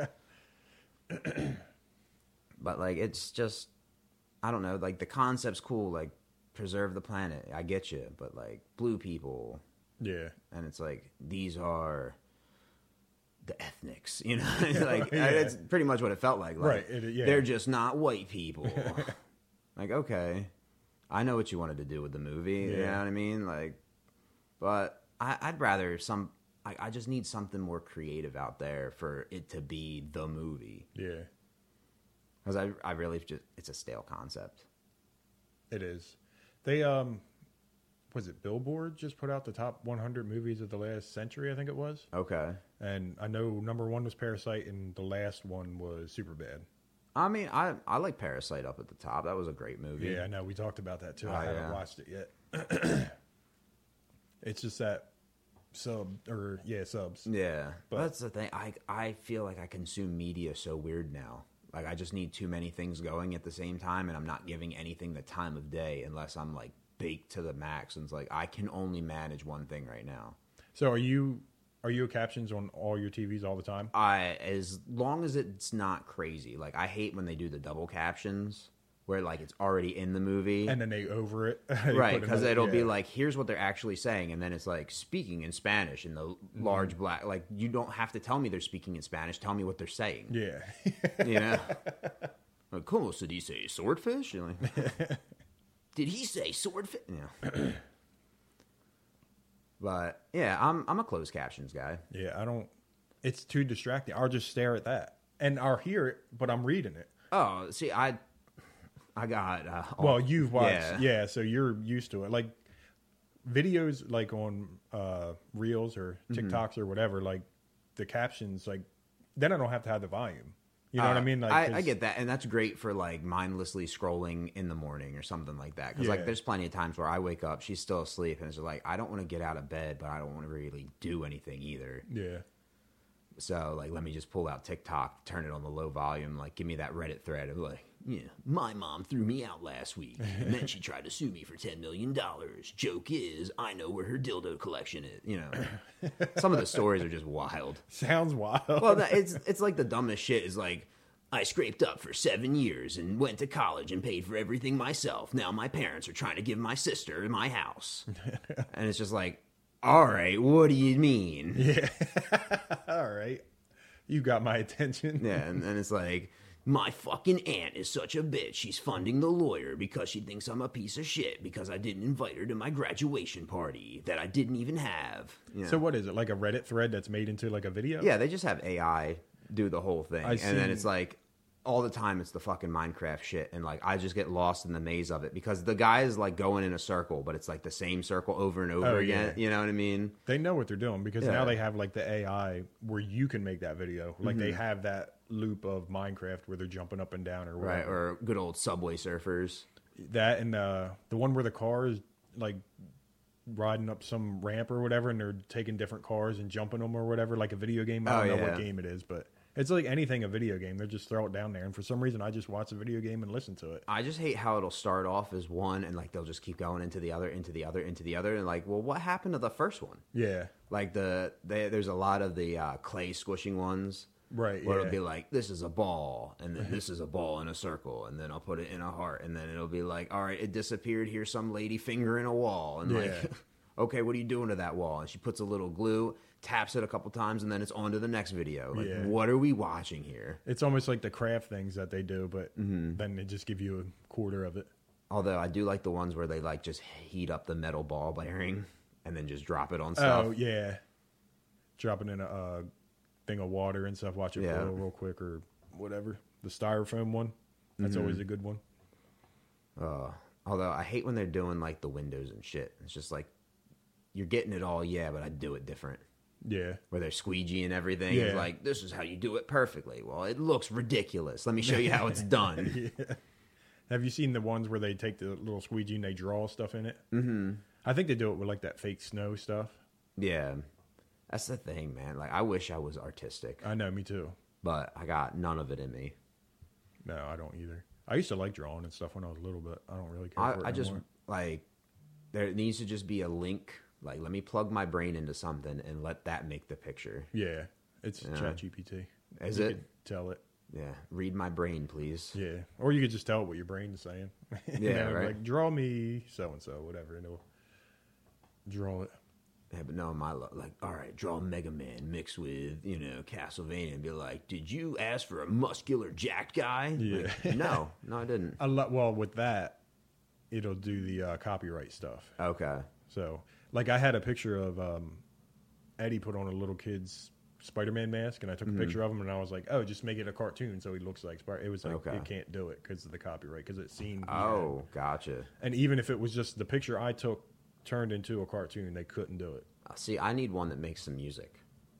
Yeah. But like it's just, I don't know. Like the concept's cool. Like preserve the planet. I get you, but like blue people, Yeah. and it's like these are the ethnics. You know, like Yeah. it's pretty much what it felt like. Like Right, it- yeah. they're just not white people. Like okay, I know what you wanted to do with the movie. You Yeah. know what I mean? Like. But I, I'd rather some. I, I just need something more creative out there for it to be the movie. Yeah. Because I, I really just it's a stale concept. It is. They um was it Billboard just put out the top one hundred movies of the last century, I think it was. Okay. And I know number one was Parasite and the last one was Superbad. I mean, I I like Parasite up at the top. That was a great movie. Yeah, I know. We talked about that too. Oh, I haven't yeah. watched it yet. It's just that sub or yeah, subs. Yeah. But- But that's the thing. I I feel like I consume media so weird now. Like I just need too many things going at the same time, and I'm not giving anything the time of day unless I'm like baked to the max. And it's like I can only manage one thing right now. So are you are you captions on all your T Vs all the time? I as long as it's not crazy. Like I hate when they do the double captions where like it's already in the movie. And then they over it. They Right, put because another- it'll be yeah. like, here's what they're actually saying, and then it's like speaking in Spanish in the Mm-hmm. large black. Like you don't have to tell me they're speaking in Spanish. Tell me what they're saying. Yeah. You know, like, ¿Cómo se dice swordfish? You're like, did he say swordfish? Yeah. But yeah, I'm I'm a closed captions guy. Yeah, I don't it's too distracting. I'll just stare at that. And I'll hear it, but I'm reading it. Oh, see, I I got uh, all- Well, you've watched, yeah. yeah. So you're used to it. Like videos, like on uh, Reels or Mm-hmm. TikToks or whatever. Like the captions, like then I don't have to have the volume. You know what I Uh, mean? Like I, 'cause- I get that, and that's great for like mindlessly scrolling in the morning or something like that. Because Yeah. like, there's plenty of times where I wake up, she's still asleep, and it's like I don't want to get out of bed, but I don't want to really do anything either. Yeah, So like, let me just pull out TikTok, turn it on the low volume, like give me that Reddit thread of like, yeah, my mom threw me out last week, and then she tried to sue me for ten million dollars. Joke is, I know where her dildo collection is. You know, some of the stories are just wild. sounds wild. Well, that, it's it's like the dumbest shit. Is like I scraped up for seven years and went to college and paid for everything myself. Now my parents are trying to give my sister my house. And it's just like, all right, what do you mean? Yeah. All right. You got my attention. Yeah, and then it's like, my fucking aunt is such a bitch. She's funding the lawyer because she thinks I'm a piece of shit because I didn't invite her to my graduation party that I didn't even have. You know? So what is it, like a Reddit thread that's made into like a video? Yeah, they just have A I do the whole thing. I and then seen- it's like, all the time it's the fucking Minecraft shit. And like, I just get lost in the maze of it because the guy is like going in a circle, but it's like the same circle over and over Oh, again. yeah. You know what I mean? They know what they're doing because Yeah. now they have like the A I where you can make that video. Like they have that loop of Minecraft where they're jumping up and down or Right. whatever. Or good old Subway Surfers. That and uh, the one where the car is like riding up some ramp or whatever and they're taking different cars and jumping them or whatever, like a video game. I Oh, don't know yeah. what game it is, but it's like anything a video game. They just throw it down there. And for some reason, I just watch a video game and listen to it. I just hate how it'll start off as one and like they'll just keep going into the other, into the other, into the other. And like, well, what happened to the first one? Yeah. Like the, they, there's a lot of the uh, clay squishing ones. Right. Where Yeah. it'll be like, this is a ball, and then this is a ball in a circle, and then I'll put it in a heart, and then it'll be like, all right, it disappeared. Here's some lady fingering a wall, and Yeah. like, okay, what are you doing to that wall? And she puts a little glue, taps it a couple times, and then it's on to the next video. Like, Yeah. what are we watching here? It's almost like the craft things that they do, but Mm-hmm. then they just give you a quarter of it. Although I do like the ones where they like just heat up the metal ball bearing and then just drop it on stuff. Oh, yeah. Dropping in a uh, thing of water and stuff. Watch it Yeah. boil real quick or whatever. The styrofoam one. That's Mm-hmm. always a good one. Uh, although I hate when they're doing like the windows and shit. It's just like, you're getting it all, yeah, but I do it different. Yeah. Where they're squeegee and everything. Yeah. It's like, this is how you do it perfectly. Well, it looks ridiculous. Let me show you how it's done. Yeah. Have you seen the ones where they take the little squeegee and they draw stuff in it? Mm-hmm. I think they do it with like that fake snow stuff. Yeah. That's the thing, man. Like, I wish I was artistic, I know, me too. but I got none of it in me. No, I don't either. I used to like drawing and stuff when I was little, but I don't really care I, for it I just, anymore. like, there needs to just be a link. Like, let me plug my brain into something and let that make the picture. Yeah, it's Yeah. ChatGPT. Is You it? could tell it. Yeah. Read my brain, please. Yeah, or you could just tell it what your brain's saying. And Yeah, then it'll be right. Like draw me so and so, whatever, and it'll draw it. Yeah, but no, my lo- like, all right, draw Mega Man mixed with, you know, Castlevania and be like, did you ask for a muscular jacked guy? Yeah. Like, no, no, I didn't. I lo- well, with that, it'll do the uh, copyright stuff. Okay. So, like, I had a picture of um, Eddie put on a little kid's Spider-Man mask, and I took Mm-hmm. a picture of him, and I was like, "Oh, just make it a cartoon so he looks like Spider." It was like Okay. it can't do it because of the copyright, because it's seen. Oh, gotcha. and even if it was just the picture I took turned into a cartoon, they couldn't do Uh, See, I need one that makes some music.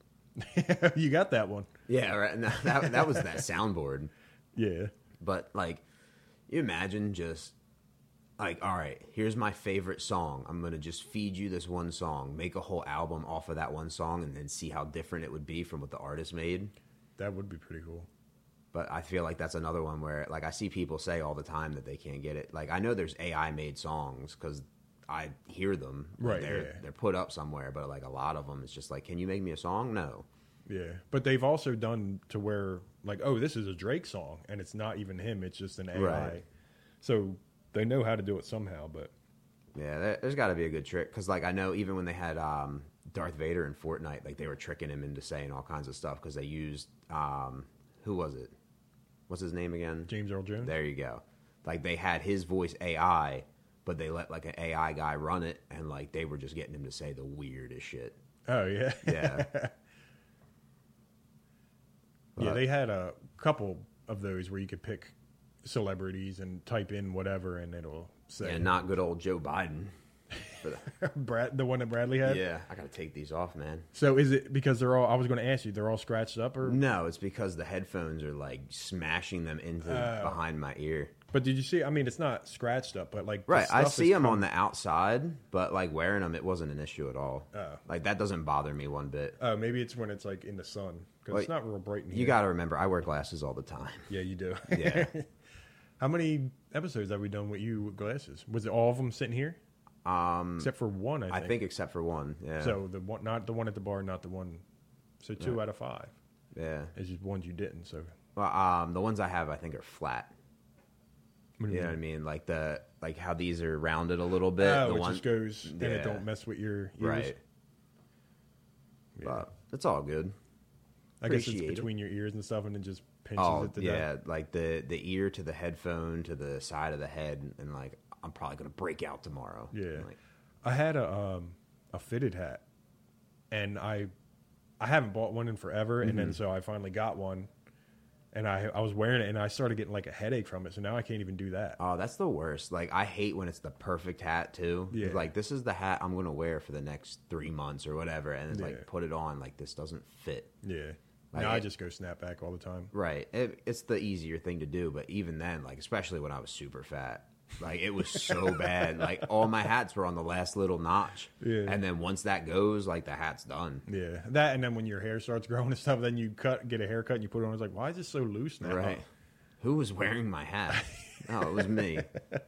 it. You got that one, Yeah, right. No, that that was that soundboard. yeah. But like, you imagine just like, all right, here's my favorite song. I'm gonna just feed you this one song, make a whole album off of that one song, and then see how different it would be from what the artist made. That would be pretty cool. But I feel like that's another one where, like, I see people say all the time that they can't get it. Like, I know there's A I made songs because I hear them. Right, They're, yeah. they're put up somewhere, but like a lot of them, it's just like, can you make me a song? No. Yeah, but they've also done to where like, oh, this is a Drake song, and it's not even him; it's just an A I. Right. So they know how to do it somehow. But Yeah, there, there's got to be a good trick because, like, I know even when they had um, Darth Vader in Fortnite, like, they were tricking him into saying all kinds of stuff because they used um, who was it? What's his name again? James Earl Jones. There you go. Like, they had his voice A I, but they let like an A I guy run it, and like they were just getting him to say the weirdest shit. Oh yeah, Yeah. yeah. But- They had a couple of those where you could pick celebrities and type in whatever, and it'll say. And not good old Joe Biden. For the- Brad, the one that Bradley had. yeah, I got to take these off, man. So is it because they're all? I was going to ask you, they're all scratched up, or? No, it's because the headphones are like smashing them into Oh. behind my ear. But did you see? I mean, it's not scratched up, but like the Right, I stuff see is them com- on the outside, but like wearing them, it wasn't an issue at all. Oh. Like that doesn't bother me one bit. Oh, maybe it's when it's like in the sun because Well, it's not real bright in here. You got to remember, I wear glasses all the time. Yeah, you do. Yeah. How many episodes have we done with you with glasses? Was it all of them sitting here? Um, Except for one, I think. I think except for one. Yeah. So the one, not the one at the bar, not the one. So two Yeah. out of five. yeah. It's just ones you didn't. So Well, um, the ones I have, I think, are flat. What do You you know what I mean? mean? Like the like how these are rounded a little bit. Oh, the it one, just goes and it Yeah. don't mess with your ears. right. Yeah. But it's all good. I guess it's appreciate it. between your ears and stuff, and it just pinches Oh it to yeah, death. like the the ear to the headphone to the side of the head, and like I'm probably gonna break out tomorrow. Yeah. Like, I had a um a fitted hat, and I I haven't bought one in forever, and Mm-hmm. then so I finally got one, and I I was wearing it, and I started getting like a headache from it. So now I can't even do that. oh, that's the worst. Like I hate when it's the perfect hat too. Yeah. Like this is the hat I'm gonna wear for the next three months or whatever, and then Yeah. like put it on. Like this doesn't fit. Yeah. Like now I it- just go snapback all the time. Right. It, it's the easier thing to do, but even then, like especially when I was super fat, like it was so bad. Like all my hats were on the last little notch, Yeah. and then once that goes, like the hat's done. Yeah, that and then when your hair starts growing and stuff, then you cut, get a haircut, and you put it on. It's like, why is this so loose now? Right. Who was wearing my hat? Oh, it was me.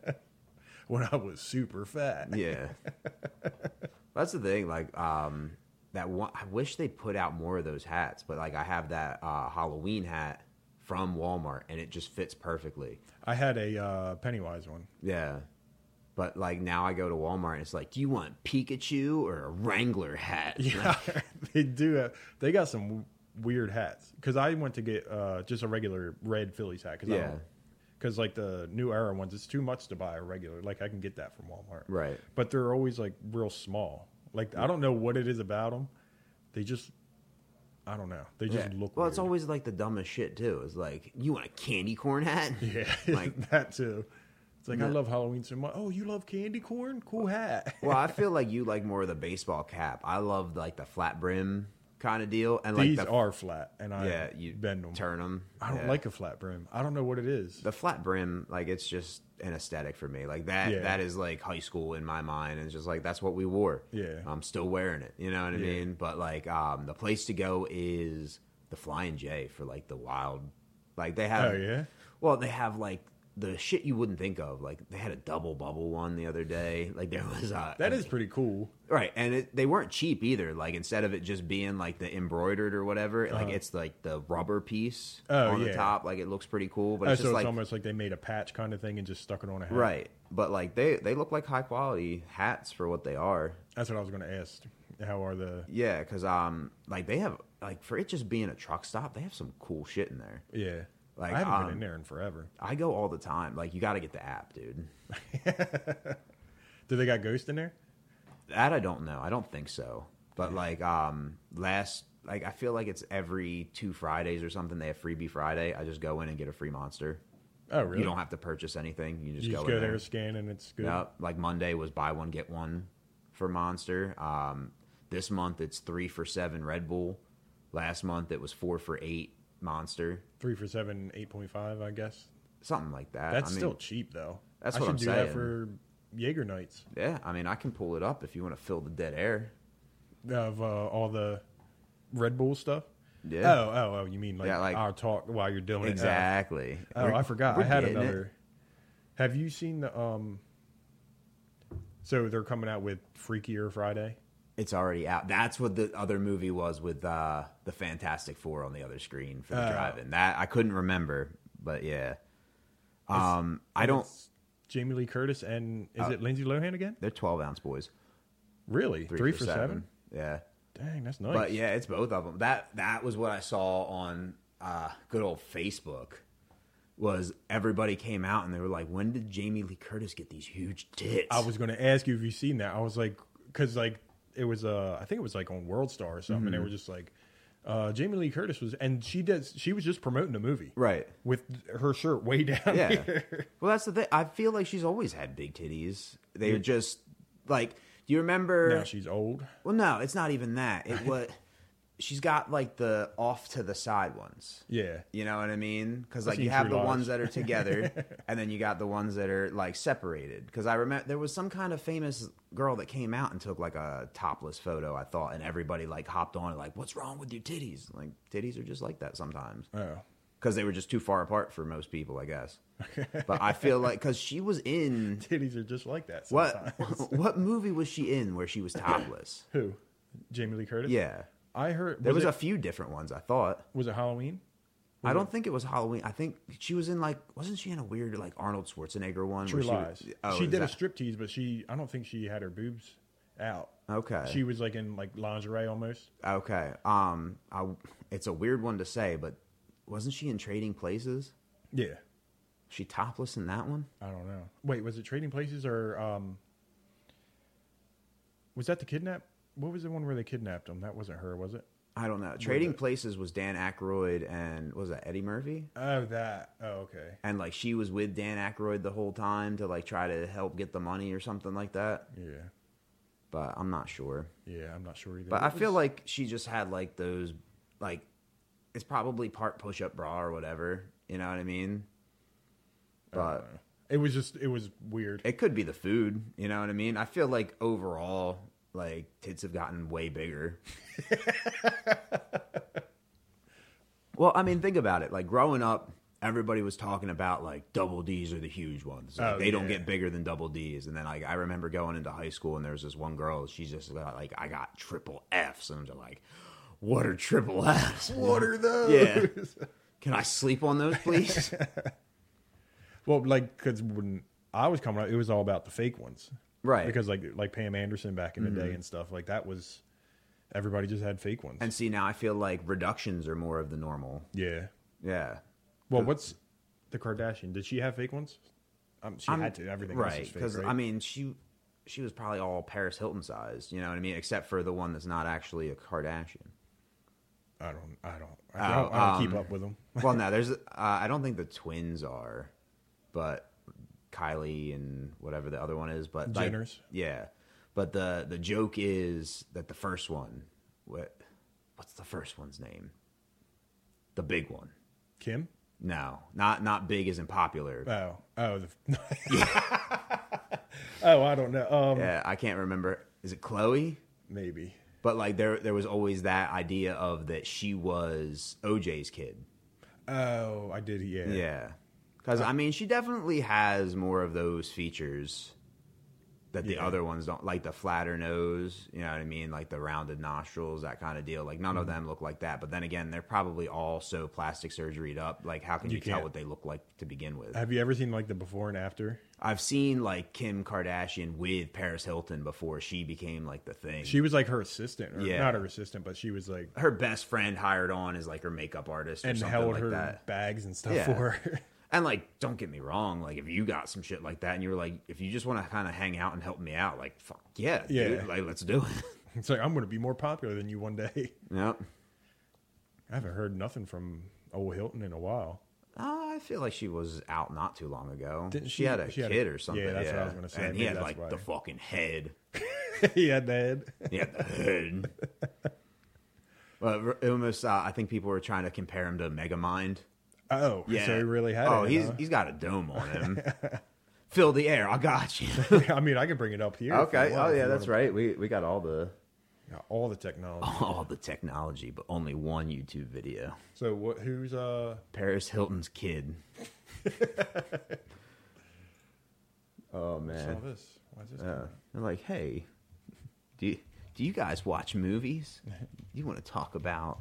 When I was super fat. Yeah. That's the thing. Like, um, that one, I wish they put out more of those hats, but like I have that uh, Halloween hat from Walmart, and it just fits perfectly. I had a uh, Pennywise one. Yeah. But like now I go to Walmart and it's like, do you want Pikachu or a Wrangler hat? Yeah, they do. Have, they got some w- weird hats. Because I went to get uh, just a regular red Phillies hat. Cause Yeah. Because like the new era ones, it's too much to buy a regular. Like I can get that from Walmart. Right. But they're always like real small. Like I don't know what it is about them. They just, I don't know. They just Yeah. look. Well, weird. it's always like the dumbest shit too. It's like, you want a candy corn hat? Yeah, Like, that too. It's like I No. love Halloween so much. Oh, you love candy corn? Cool hat. well, I feel like you like more of the baseball cap. I love like the flat brim kind of deal, and like These the, are flat, and I yeah, you bend them. turn them. I don't yeah. like a flat brim. I don't know what it is. the flat brim. Like it's just an aesthetic for me. Like that. Yeah. That is like high school in my mind. And it's just like that's what we wore. Yeah. I'm still wearing it. You know what I Yeah. mean? But like, um, the place to go is the Flying J for like the wild. Like they have. Oh yeah. Well, they have like the shit you wouldn't think of. Like they had a double bubble one the other day. Like there was uh, That is pretty cool. right, and it, they weren't cheap either. Like instead of it just being like the embroidered or whatever, like Uh-huh. it's like the rubber piece Oh, on the yeah. top. Like it looks pretty cool, but Oh, it's so just it's like almost like they made a patch kind of thing and just stuck it on a hat. right. But like they they look like high quality hats for what they are. That's what I was going to ask. How are the? Yeah, because um like they have like for it just being a truck stop, they have some cool shit in there. Yeah. Like, I haven't been um, in there in forever. I go all the time. Like you got to get the app, dude. Do they got Ghost in there? That I don't know. I don't think so. But like um last like I feel like it's every two Fridays or something they have Freebie Friday. I just go in and get a free monster. Oh really? You don't have to purchase anything. You just You go just in go there. there, scan, and it's good. Yep. Like Monday was buy one get one for Monster. Um this month it's three for seven Red Bull. Last month it was four for eight Monster. Three for seven, eight point five, I guess. Something like that. That's I mean, still cheap though. that's I what should I'm do saying. that for Jaeger nights yeah, I mean I can pull it up if you want to fill the dead air. of uh, all the Red Bull stuff. Yeah. Oh, oh, oh! You mean like, Yeah, like- our talk while you're doing Exactly. it? Oh, We're- I forgot. we're I had getting it. another. Have you seen the um? So they're coming out with Freakier Friday. It's already out. That's what the other movie was with uh, the Fantastic Four on the other screen for the Oh. drive-in. That I couldn't remember, but yeah. Um, I don't. It's Jamie Lee Curtis and is Uh, it Lindsay Lohan again? They're twelve ounce boys. Really? Three, for, seven? Yeah, Dang, that's nice. but yeah, it's both of them. That that was what I saw on uh, good old Facebook. Was everybody came out and they were like, "When did Jamie Lee Curtis get these huge tits?" I was going to ask you if you've seen that. I was like, because like it was uh, I think it was like on World Star or something. And they Mm-hmm. were just like, uh, Jamie Lee Curtis was, and she does. She was just promoting the movie, right. with her shirt way down Yeah. here. Well, that's the thing. I feel like she's always had big titties. They were just like. Do you remember? Now she's old. Well, no, it's not even that. It was she's got like the off to the side ones. Yeah. You know what I mean? Because I've like you seen have True the ones Lies. that are together, and then you got the ones that are like separated. Because I remember there was some kind of famous girl that came out and took like a topless photo. I thought, and everybody like hopped on it, like, "What's wrong with your titties?" Like titties are just like that sometimes. Oh. Because they were just too far apart for most people, I guess. But I feel like because she was in Titties are just like that what sometimes. what movie was she in where she was topless? Who? Jamie Lee Curtis? Yeah. I heard. There was, it, a few different ones, I thought. Was it Halloween? I don't think it was Halloween. I think she was in like, wasn't she in a weird like Arnold Schwarzenegger one? True where Lies. She, She, oh, she is did that, a striptease, but she I don't think she had her boobs out. Okay. She was like in like lingerie almost. Okay. Um, I, it's a weird one to say, but wasn't she in Trading Places? Yeah. She topless in that one? I don't know. Wait, was it Trading Places or um was that the kidnap? What was the one where they kidnapped him? That wasn't her, was it? I don't know. Trading Places was Dan Aykroyd and was that Eddie Murphy? Oh, that. Oh, okay. And like she was with Dan Aykroyd the whole time to like try to help get the money or something like that. Yeah. But I'm not sure. Yeah, I'm not sure either. But What I feel was- like she just had like those, like, it's probably part push-up bra or whatever. You know what I mean? I don't But know. It was just it was weird. it could be the food. You know what I mean? I feel like overall, like tits have gotten way bigger. Well, I mean, think about it. Like growing up, everybody was talking about like double D's are the huge ones. Like, Oh, they don't yeah. get bigger than double D's. And then like I remember going into high school and there was this one girl. She's just got, like, I got triple F's, and I'm just like, what are triple F's? What are those? Yeah. Can I sleep on those, please? Well, like because when I was coming up, it was all about the fake ones, Right. Because like like Pam Anderson back in the day and stuff like that was everybody just had fake ones. And see, now I feel like reductions are more of the normal. yeah. Yeah. Well, what's the Kardashian? Did she have fake ones? Um, she I'm- had to. Everything else right is fake, because right? I mean she she was probably all Paris Hilton sized, you know what I mean, except for the one that's not actually a Kardashian. I don't. I don't. I Oh, don't, I don't keep um, up with them. Well, no, there's uh, I don't think the twins are, but Kylie and whatever the other one is, but like, Jenners. yeah. But the the joke is that the first one, what what's the first one's name? The big one. Kim. No, not not big as in popular. Oh. Oh. The, oh, I don't know. Um, Yeah, I can't remember. Is it Chloe? Maybe. But like there there was always that idea of that she was O J's kid. Oh, I did. Yeah. Yeah. Cuz I mean, she definitely has more of those features that the Yeah. other ones don't, like the flatter nose, you know what I mean, like the rounded nostrils, that kind of deal. Like none of Mm-hmm. them look like that, but then again, they're probably all so plastic surgeryed up. Like how can you, You tell can't. what they look like to begin with? Have you ever seen like the before and after? I've seen like Kim Kardashian with Paris Hilton before she became like the thing. She was like her assistant, or Yeah. not her assistant, but she was like Her best friend hired on as like her makeup artist or and something held like her that. bags and stuff Yeah. for her. And like, don't get me wrong, like if you got some shit like that and you were like, if you just want to kind of hang out and help me out, like fuck yeah, Yeah. dude, like let's do it. It's like I'm going to be more popular than you one day. Yep. I haven't heard nothing from old Hilton in a while. Uh, I feel like she was out not too long ago. Didn't she, she- had a she had kid a- or something? yeah, that's what I was gonna say. And he Maybe had that's like why. the fucking head. He had the head. He had the head. Well, it almost. Uh, I think people were trying to compare him to Megamind. Oh, Yeah. so he really had Oh, it. he's huh? he's got a dome on him. Fill the air. I got you. I mean, I can bring it up here. if Okay. you want, Oh if yeah, you that's wanna- right. We we got all the Got all the technology. all the technology, but only one YouTube video. So what? Who's uh? Paris Hilton's kid. Oh Saw man. this. Why is this? Yeah. They're like, hey, do you, do you guys watch movies? You want to talk about?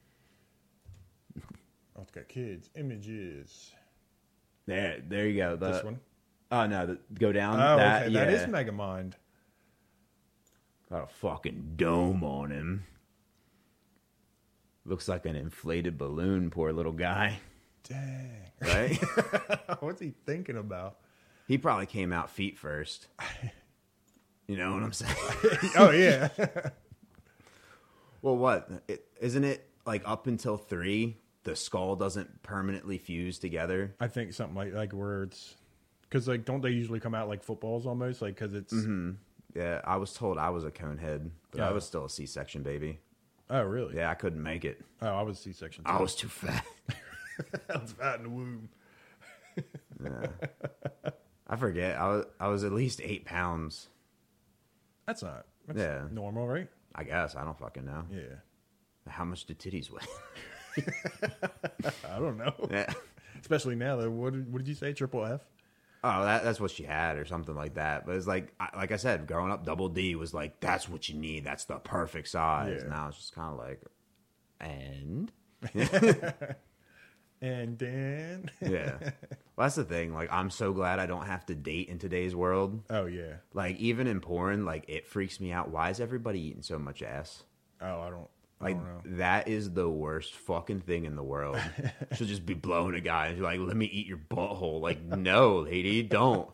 Oh, it's got kids images. There, there you go. The, this one. Oh no, the, go down. Oh, that, okay. yeah. That is Megamind. Got a fucking dome on him. Looks like an inflated balloon. Poor little guy. Dang. Right? What's he thinking about? He probably came out feet first. You know what I'm saying? Oh yeah. Well, what? It, isn't it like up until three, the skull doesn't permanently fuse together? I think something like like where it's because like don't they usually come out like footballs almost like because it's Mm-hmm. Yeah, I was told I was a cone head, but I Oh. was still a C-section baby. oh really Yeah, I couldn't make it. oh I was C section. I was too fat. I was fat in the womb. Yeah. I forget. I was I was at least eight pounds. That's not that's Yeah. normal, right? I guess I don't fucking know. Yeah. How much do titties weigh? I don't know. Yeah. Especially now. Though, what did, what did you say? Triple F. Oh, that, that's what she had, or something like that. But it's like, I, like I said, growing up, double D was like, that's what you need. That's the perfect size. Yeah. Now it's just kind of like, and And then... Yeah. Well, that's the thing. Like, I'm so glad I don't have to date in today's world. Oh, yeah. Like, even in porn, like, it freaks me out. Why is everybody eating so much ass? Oh, I don't, I Like, don't know. that is the worst fucking thing in the world. She'll just be blowing a guy and be like, let me eat your butthole. Like, no, lady, don't.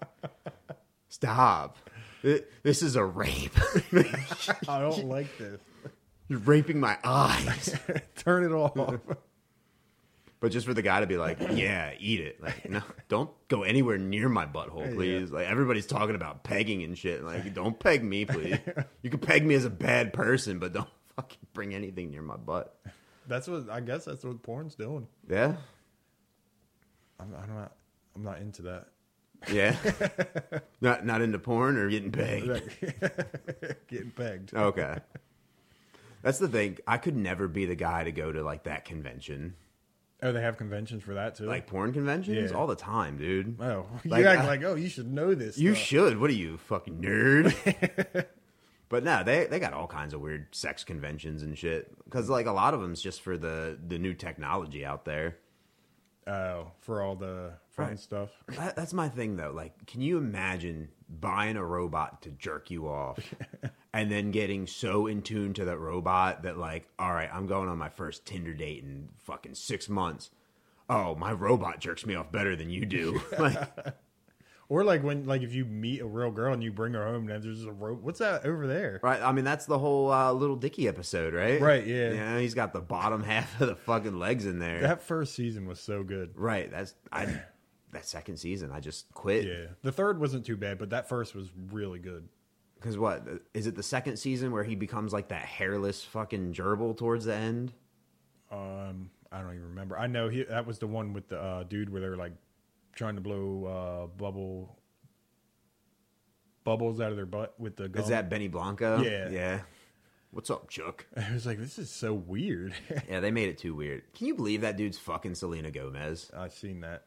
Stop. This is a rape. I don't like this. You're raping my eyes. Turn it off. But just for the guy to be like, yeah, eat it. Like, no, don't go anywhere near my butthole, please. Yeah. Like, everybody's talking about pegging and shit. Like, don't peg me, please. You can peg me as a bad person, but don't fucking bring anything near my butt. That's what, I guess that's what porn's doing. Yeah? I'm, I'm not, I'm not into that. Yeah? not not into porn or getting pegged? Getting pegged. Okay. That's the thing. I could never be the guy to go to, like, that convention. Oh, they have conventions for that, too? Like, porn conventions? Yeah. All the time, dude. Oh, Like, you act I- like, oh, you should know this You stuff. should. What are you, fucking nerd? But no, they they got all kinds of weird sex conventions and shit. Because, like, a lot of them's just for the, the new technology out there. Oh, for all the fun Right. stuff. That, that's my thing, though. Like, can you imagine buying a robot to jerk you off and then getting so in tune to that robot that, like, all right, I'm going on my first Tinder date in fucking six months. Oh, my robot jerks me off better than you do. Like, Or like when, like if you meet a real girl and you bring her home and there's a rope. What's that over there? right? I mean, that's the whole uh, Little Dicky episode, right? Right, yeah. You know, he's got the bottom half of the fucking legs in there. That first season was so good. Right. That's I. That second season, I just quit. Yeah. The third wasn't too bad, but that first was really good. Because what is it? The second season where he becomes like that hairless fucking gerbil towards the end. Um, I don't even remember. I know he that was the one with the uh, dude where they were like trying to blow uh, bubble bubbles out of their butt with the gum. Is that Benny Blanco? Yeah. Yeah. What's up, Chuck? I was like, this is so weird. Yeah, they made it too weird. Can you believe that dude's fucking Selena Gomez? I've seen that.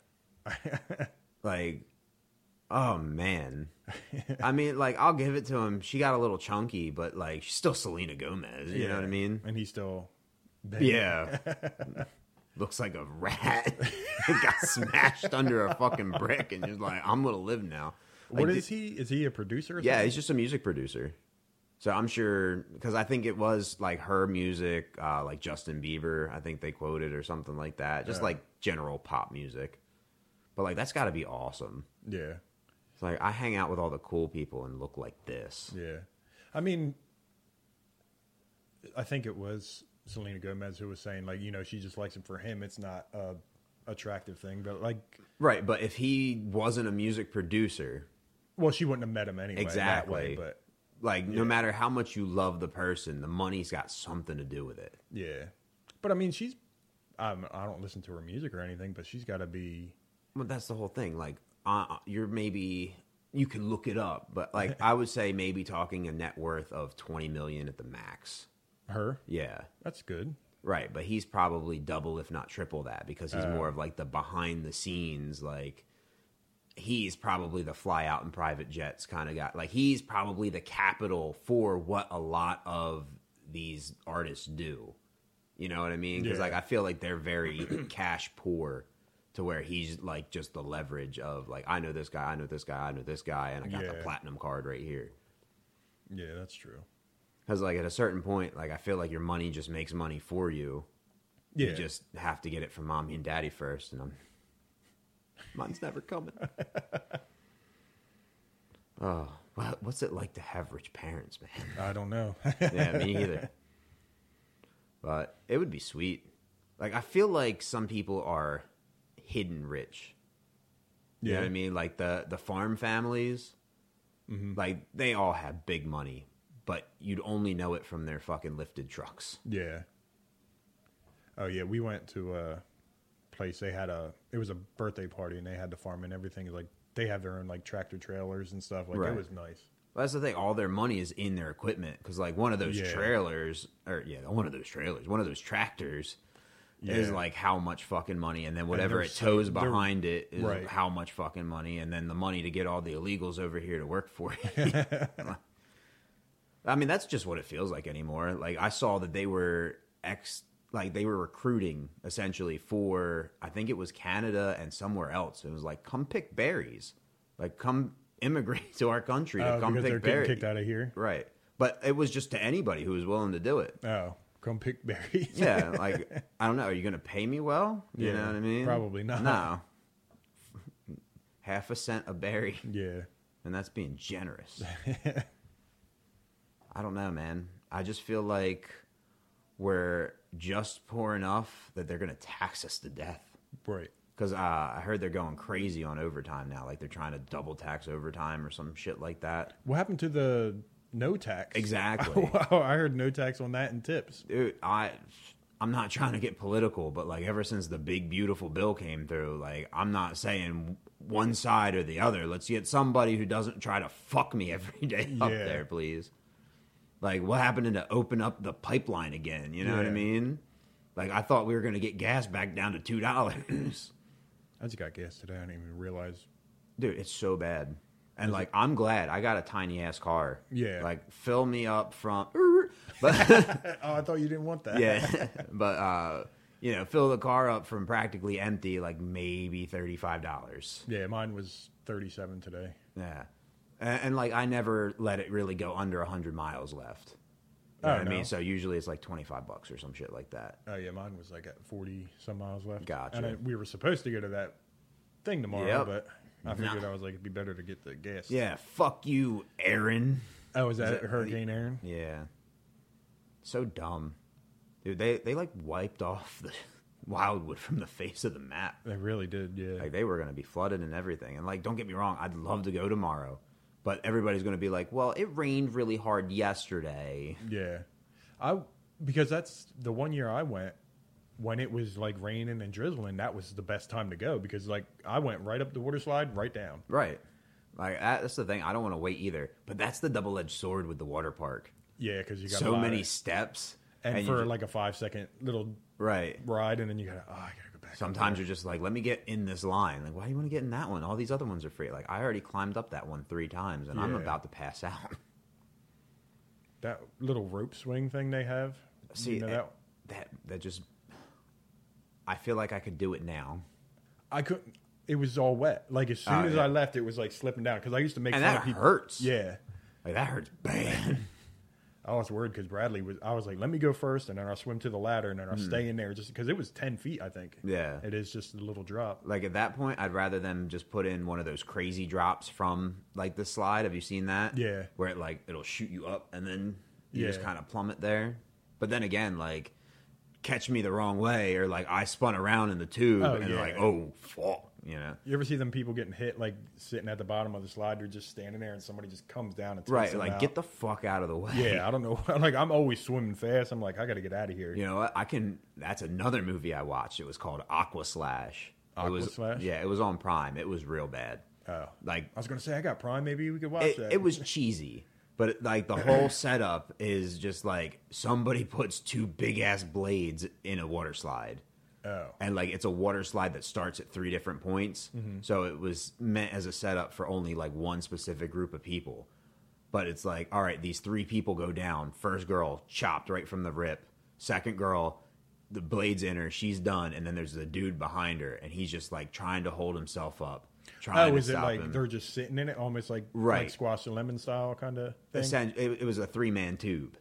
Like, oh man. I mean, like, I'll give it to him. She got a little chunky, but like, she's still Selena Gomez. You know what I mean? And he's still Yeah. Looks like a rat. Got smashed under a fucking brick and just like, I'm gonna live now. Like, What is he? Is he a producer? Or Yeah, something? he's just a music producer. So I'm sure, because I think it was like her music, uh, like Justin Bieber, I think they quoted or something like that. Just Yeah. like general pop music. But like, that's got to be awesome. Yeah. It's like, I hang out with all the cool people and look like this. Yeah. I mean, I think it was Selena Gomez who was saying, like, you know, she just likes him for him. It's not a attractive thing, but like, Right, but if he wasn't a music producer, well, she wouldn't have met him anyway. Exactly. That way, but like, no matter how much you love the person, the money's got something to do with it. yeah. But I mean, she's, I'm, I don't listen to her music or anything, but she's got to be, Well, that's the whole thing. Like, uh, you're maybe, you can look it up, but like, I would say maybe talking a net worth of twenty million at the max. her. Yeah. That's good. Right, but he's probably double, if not triple that, because he's Uh. more of like the behind the scenes, like he's probably the fly out in private jets kind of guy. Like he's probably the capital for what a lot of these artists do. You know what I mean? Because Yeah. like I feel like they're very cash poor, to where he's like just the leverage of like, I know this guy, I know this guy, I know this guy, and I got the Yeah. platinum card right here. Yeah, that's true. Because like at a certain point, like I feel like your money just makes money for you. Yeah. You just have to get it from mommy and daddy first, and I'm mine's never coming. Oh, well, what's it like to have rich parents, man? I don't know. Yeah, me either. But it would be sweet. Like I feel like some people are hidden rich. You know what I mean? Like the the farm families, like they all have big money, but you'd only know it from their fucking lifted trucks. Yeah. Oh yeah, we went to a place. They had a. It was a birthday party, and they had the farm and everything. Like they have their own like tractor trailers and stuff. Like Right. it was nice. Well, that's the thing. All their money is in their equipment, because like one of those Yeah. trailers, or yeah, one of those trailers, one of those tractors is Yeah. like how much fucking money, and then whatever they're it so- tows they're- behind it is Right. how much fucking money, and then the money to get all the illegals over here to work for you. I mean, that's just what it feels like anymore. Like I saw that they were ex like they were recruiting essentially for, I think it was Canada and somewhere else. It was like, come pick berries, like come immigrate to our country to Oh, come because they're pick getting berries. kicked out of here. Right. But it was just to anybody who was willing to do it. Oh, come pick berries. Yeah, like, I don't know. Are you going to pay me well? You Yeah, know what I mean? probably not. No. Half a cent a berry. Yeah. And that's being generous. I don't know, man. I just feel like we're just poor enough that they're going to tax us to death. Right. Because uh, I heard they're going crazy on overtime now. Like they're trying to double tax overtime or some shit like that. What happened to the no tax? Exactly. Wow, I heard no tax on that and tips. Dude, I, I'm not trying to get political, but like ever since the big beautiful bill came through, like I'm not saying one side or the other. Let's get somebody who doesn't try to fuck me every day up Yeah. there, please. Like what happened to open up the pipeline again? You know what I Yeah. mean? Like I thought we were going to get gas back down to two dollars. I just got gas today. I didn't even realize. Dude, it's so bad. And like I'm glad I got a tiny ass car. Yeah. Like fill me up from but Oh, I thought you didn't want that. yeah. But uh you know, fill the car up from practically empty, like maybe thirty-five dollars. Yeah, mine was thirty-seven today. Yeah. And, and like I never let it really go under one hundred miles left. You know Oh, what I mean? no. So usually it's like twenty-five bucks or some shit like that. Oh yeah, mine was like at forty some miles left. Gotcha. And I, we were supposed to go to that thing tomorrow, Yep. but I figured Nah. I was like, it'd be better to get the gas. Yeah, fuck you, Aaron. Oh, was that, Is that- Hurricane Aaron? Yeah. So dumb. Dude, they, they like wiped off the Wildwood from the face of the map. They really did. Yeah. Like they were going to be flooded and everything. And like, don't get me wrong, I'd love to go tomorrow. But everybody's going to be like, well, it rained really hard yesterday. Yeah, I because that's the one year I went when it was like raining and drizzling. That was the best time to go because like I went right up the water slide, right down. Right. Like that- that's the thing. I don't want to wait either. But that's the double-edged sword with the water park. Yeah, because you got So a lot many of, steps. and, you for ju- like a five second little right. ride, and then you gotta oh, I gotta go back. Sometimes you're just like, let me get in this line. Like, why do you want to get in that one? All these other ones are free. Like, I already climbed up that one three times, and I'm Yeah. about to pass out. that little rope swing thing they have. See, you know, that, that that that just, I feel like I could do it now. I couldn't. It was all wet. Like as soon Oh, as yeah. I left, it was like slipping down because I used to make And fun that of people. hurts. Yeah. Like, that hurts bad. I was worried because Bradley was. I was like, "Let me go first, and then I'll swim to the ladder, and then I'll stay in there just because it was ten feet. I think. Hmm. Yeah. it is just a little drop. Like, at that point, I'd rather them just put in one of those crazy drops from, like, the slide. Have you seen that? Yeah. Where it, like, it'll shoot you up, and then you just Yeah. kind of plummet there. But then again, like, catch me the wrong way, or, like, I spun around in the tube, Oh, and yeah. like, oh, fuck, you know? You ever see them people getting hit, like sitting at the bottom of the slide? They're just standing there, and somebody just comes down and takes Right, them like, out. get the fuck out of the way. Yeah, I don't know. Like I'm always swimming fast. I'm like, I got to get out of here. You know what? I can. That's another movie I watched. It was called Aqua Slash. It Aqua was, Slash? Yeah, it was on Prime. It was real bad. Oh, Like, I was gonna say I got Prime. Maybe we could watch it, that. it was cheesy, but like the whole setup is just like somebody puts two big ass blades in a water slide. Oh, And like it's a water slide that starts at three different points. So it was meant as a setup for only like one specific group of people. But it's like, all right, these three people go down. First girl chopped right from the rip. Second girl, the blade's in her, she's done, and then there's the dude behind her, and he's just like trying to hold himself up. Trying oh, to is it stop like him. they're just sitting in it, almost like Right. like squash and lemon style kind of thing? Essen- It, it was a three man tube.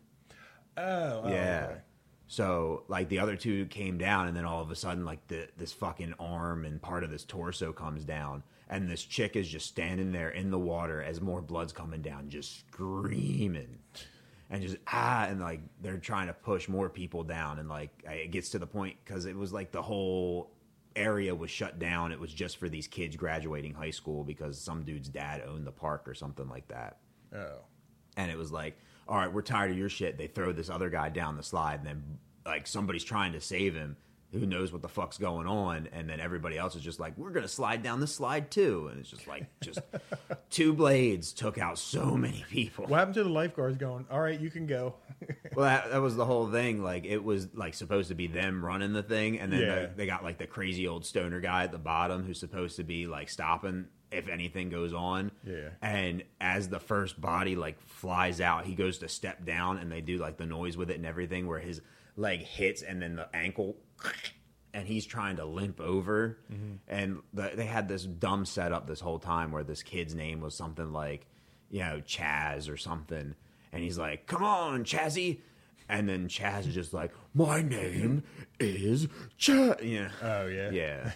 Oh, oh, Yeah. okay. So like the other two came down, and then all of a sudden, like the this fucking arm and part of this torso comes down, and this chick is just standing there in the water as more blood's coming down, just screaming, and just ah, and like they're trying to push more people down, and like it gets to the point because it was like the whole area was shut down. It was just for these kids graduating high school because some dude's dad owned the park or something like that. Oh, And it was like, all right, we're tired of your shit. They throw this other guy down the slide, and then like somebody's trying to save him. Who knows what the fuck's going on? And then everybody else is just like, we're gonna slide down the slide too. And it's just like, just two blades took out so many people. what happened to the lifeguards? Going, all right, you can go. Well, that, that was the whole thing. Like, it was like supposed to be them running the thing, and then Yeah. they, they got like the crazy old stoner guy at the bottom who's supposed to be like stopping if anything goes on. Yeah. And as the first body like flies out, he goes to step down, and they do like the noise with it and everything, where his leg hits and then the ankle, and he's trying to limp over. Mm-hmm. And the, they had this dumb setup this whole time where this kid's name was something like, you know, Chaz or something, and he's like, "Come on, Chazzy." And then Chaz is just like, "My name is Chaz." Yeah. Oh yeah. Yeah.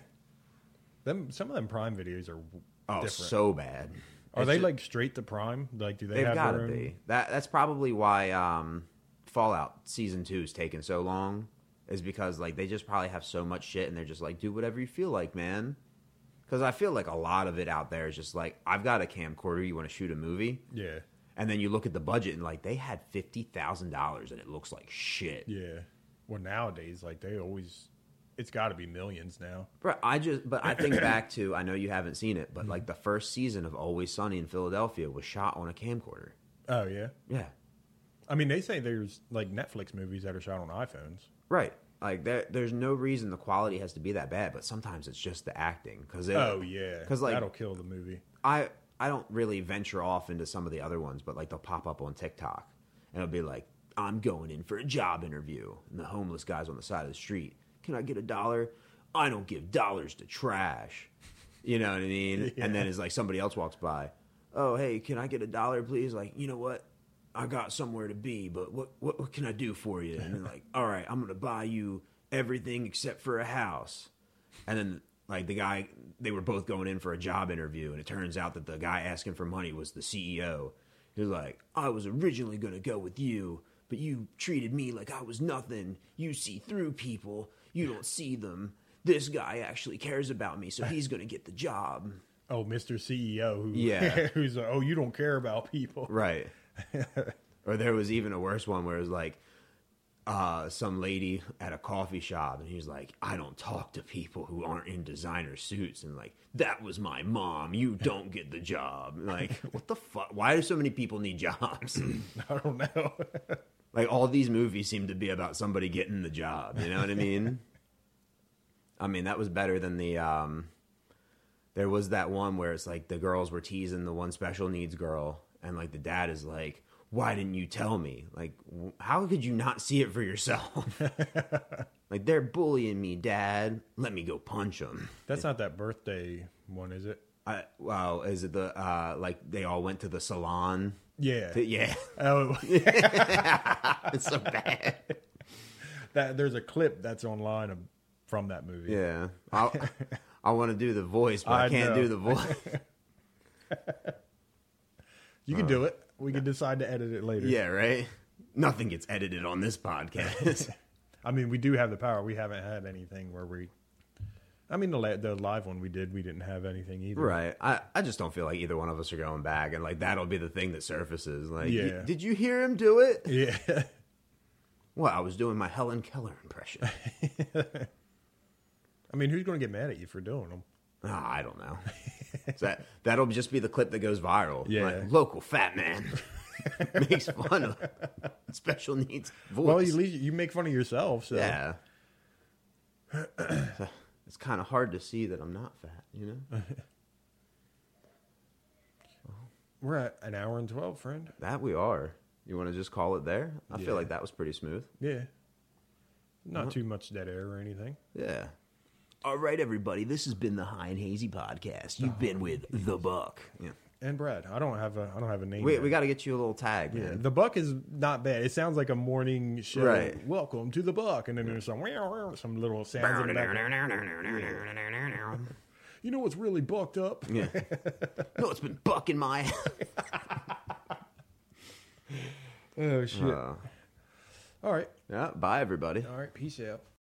Them some of them Prime videos are Oh, different. so bad. Are It's they just- like straight to Prime? Like, do they They've have got to their own? be. That that's probably why um, Fallout Season Two is taking so long. Is because like they just probably have so much shit, and they're just like, do whatever you feel like, man. Because I feel like a lot of it out there is just like, I've got a camcorder. You want to shoot a movie? Yeah. And then you look at the budget, and like they had fifty thousand dollars, and it looks like shit. Yeah. Well, nowadays, like they always, it's got to be millions now. Bro, I just, but I think back to, I know you haven't seen it, but like the first season of Always Sunny in Philadelphia was shot on a camcorder. Oh yeah. Yeah. I mean, they say there's like Netflix movies that are shot on iPhones. Right. Like there, there's no reason the quality has to be that bad, but sometimes it's just the acting. Cause it, Oh yeah. Because like that'll kill the movie. I, I don't really venture off into some of the other ones, but like they'll pop up on TikTok, and it'll be like, "I'm going in for a job interview," and the homeless guy's on the side of the street. "Can I get a dollar?" "I don't give dollars to trash." You know what I mean? Yeah. And then it's like somebody else walks by. "Oh, hey, can I get a dollar, please?" Like, "You know what? I got somewhere to be, but what what, what can I do for you?" And they're like, "All right, I'm gonna buy you everything except for a house." And then like the guy, they were both going in for a job interview, and it turns out that the guy asking for money was the C E O. He was like, "I was originally gonna go with you, but you treated me like I was nothing. You see through people. You don't see them. This guy actually cares about me, so he's gonna get the job." Oh, Mister C E O. Who, Yeah. who's like, oh, you don't care about people. Right. Or there was even a worse one where it was like uh, some lady at a coffee shop, and he's like, "I don't talk to people who aren't in designer suits." And like, "That was my mom. You don't get the job." Like, what the fuck? Why do so many people need jobs? I don't know. Like, all these movies seem to be about somebody getting the job. You know what I mean? I mean, that was better than the, um, there was that one where it's like the girls were teasing the one special needs girl, and like the dad is like, "Why didn't you tell me? Like, w- how could you not see it for yourself?" Like, "They're bullying me, Dad. Let me go punch them." That's not that birthday one, is it? I, wow, is it the, uh, like, they all went to the salon? Yeah. To- yeah. Oh, It's so bad. that there's a clip that's online of, from that movie. Yeah. I I want to do the voice, but I, I can't know. do the voice. You can do it. We can decide to edit it later. Yeah, right? Nothing gets edited on this podcast. I mean, we do have the power. We haven't had anything where we. I mean, the la- the live one we did, we didn't have anything either. Right. I, I just don't feel like either one of us are going back, and like that'll be the thing that surfaces. Like, Yeah. "Y- did you hear him do it?" Yeah. Well, I was doing my Helen Keller impression. I mean, who's going to get mad at you for doing them? Ah, I don't know. So that that'll just be the clip that goes viral. Yeah. Like, local fat man makes fun of special needs voice. Well, at least you make fun of yourself. So. Yeah. It's kind of hard to see that I'm not fat, you know? We're at an hour and twelve, friend. That we are. You want to just call it there? I Yeah. feel like that was pretty smooth. Yeah. Not too much dead air or anything. Yeah. All right, everybody. This has been the High and Hazy podcast. You've been with The Buck. Yeah. And Brad, I don't have a I don't have a name. We, yet. we got to get you a little tag, Yeah, man. the Buck is not bad. It sounds like a morning show. Right. Welcome to the Buck, and then there's some some little sounds in the background. You know what's really bucked up? Yeah. No, it's been bucking my Oh shit! Uh, All right, yeah, bye, everybody. all right. Peace out.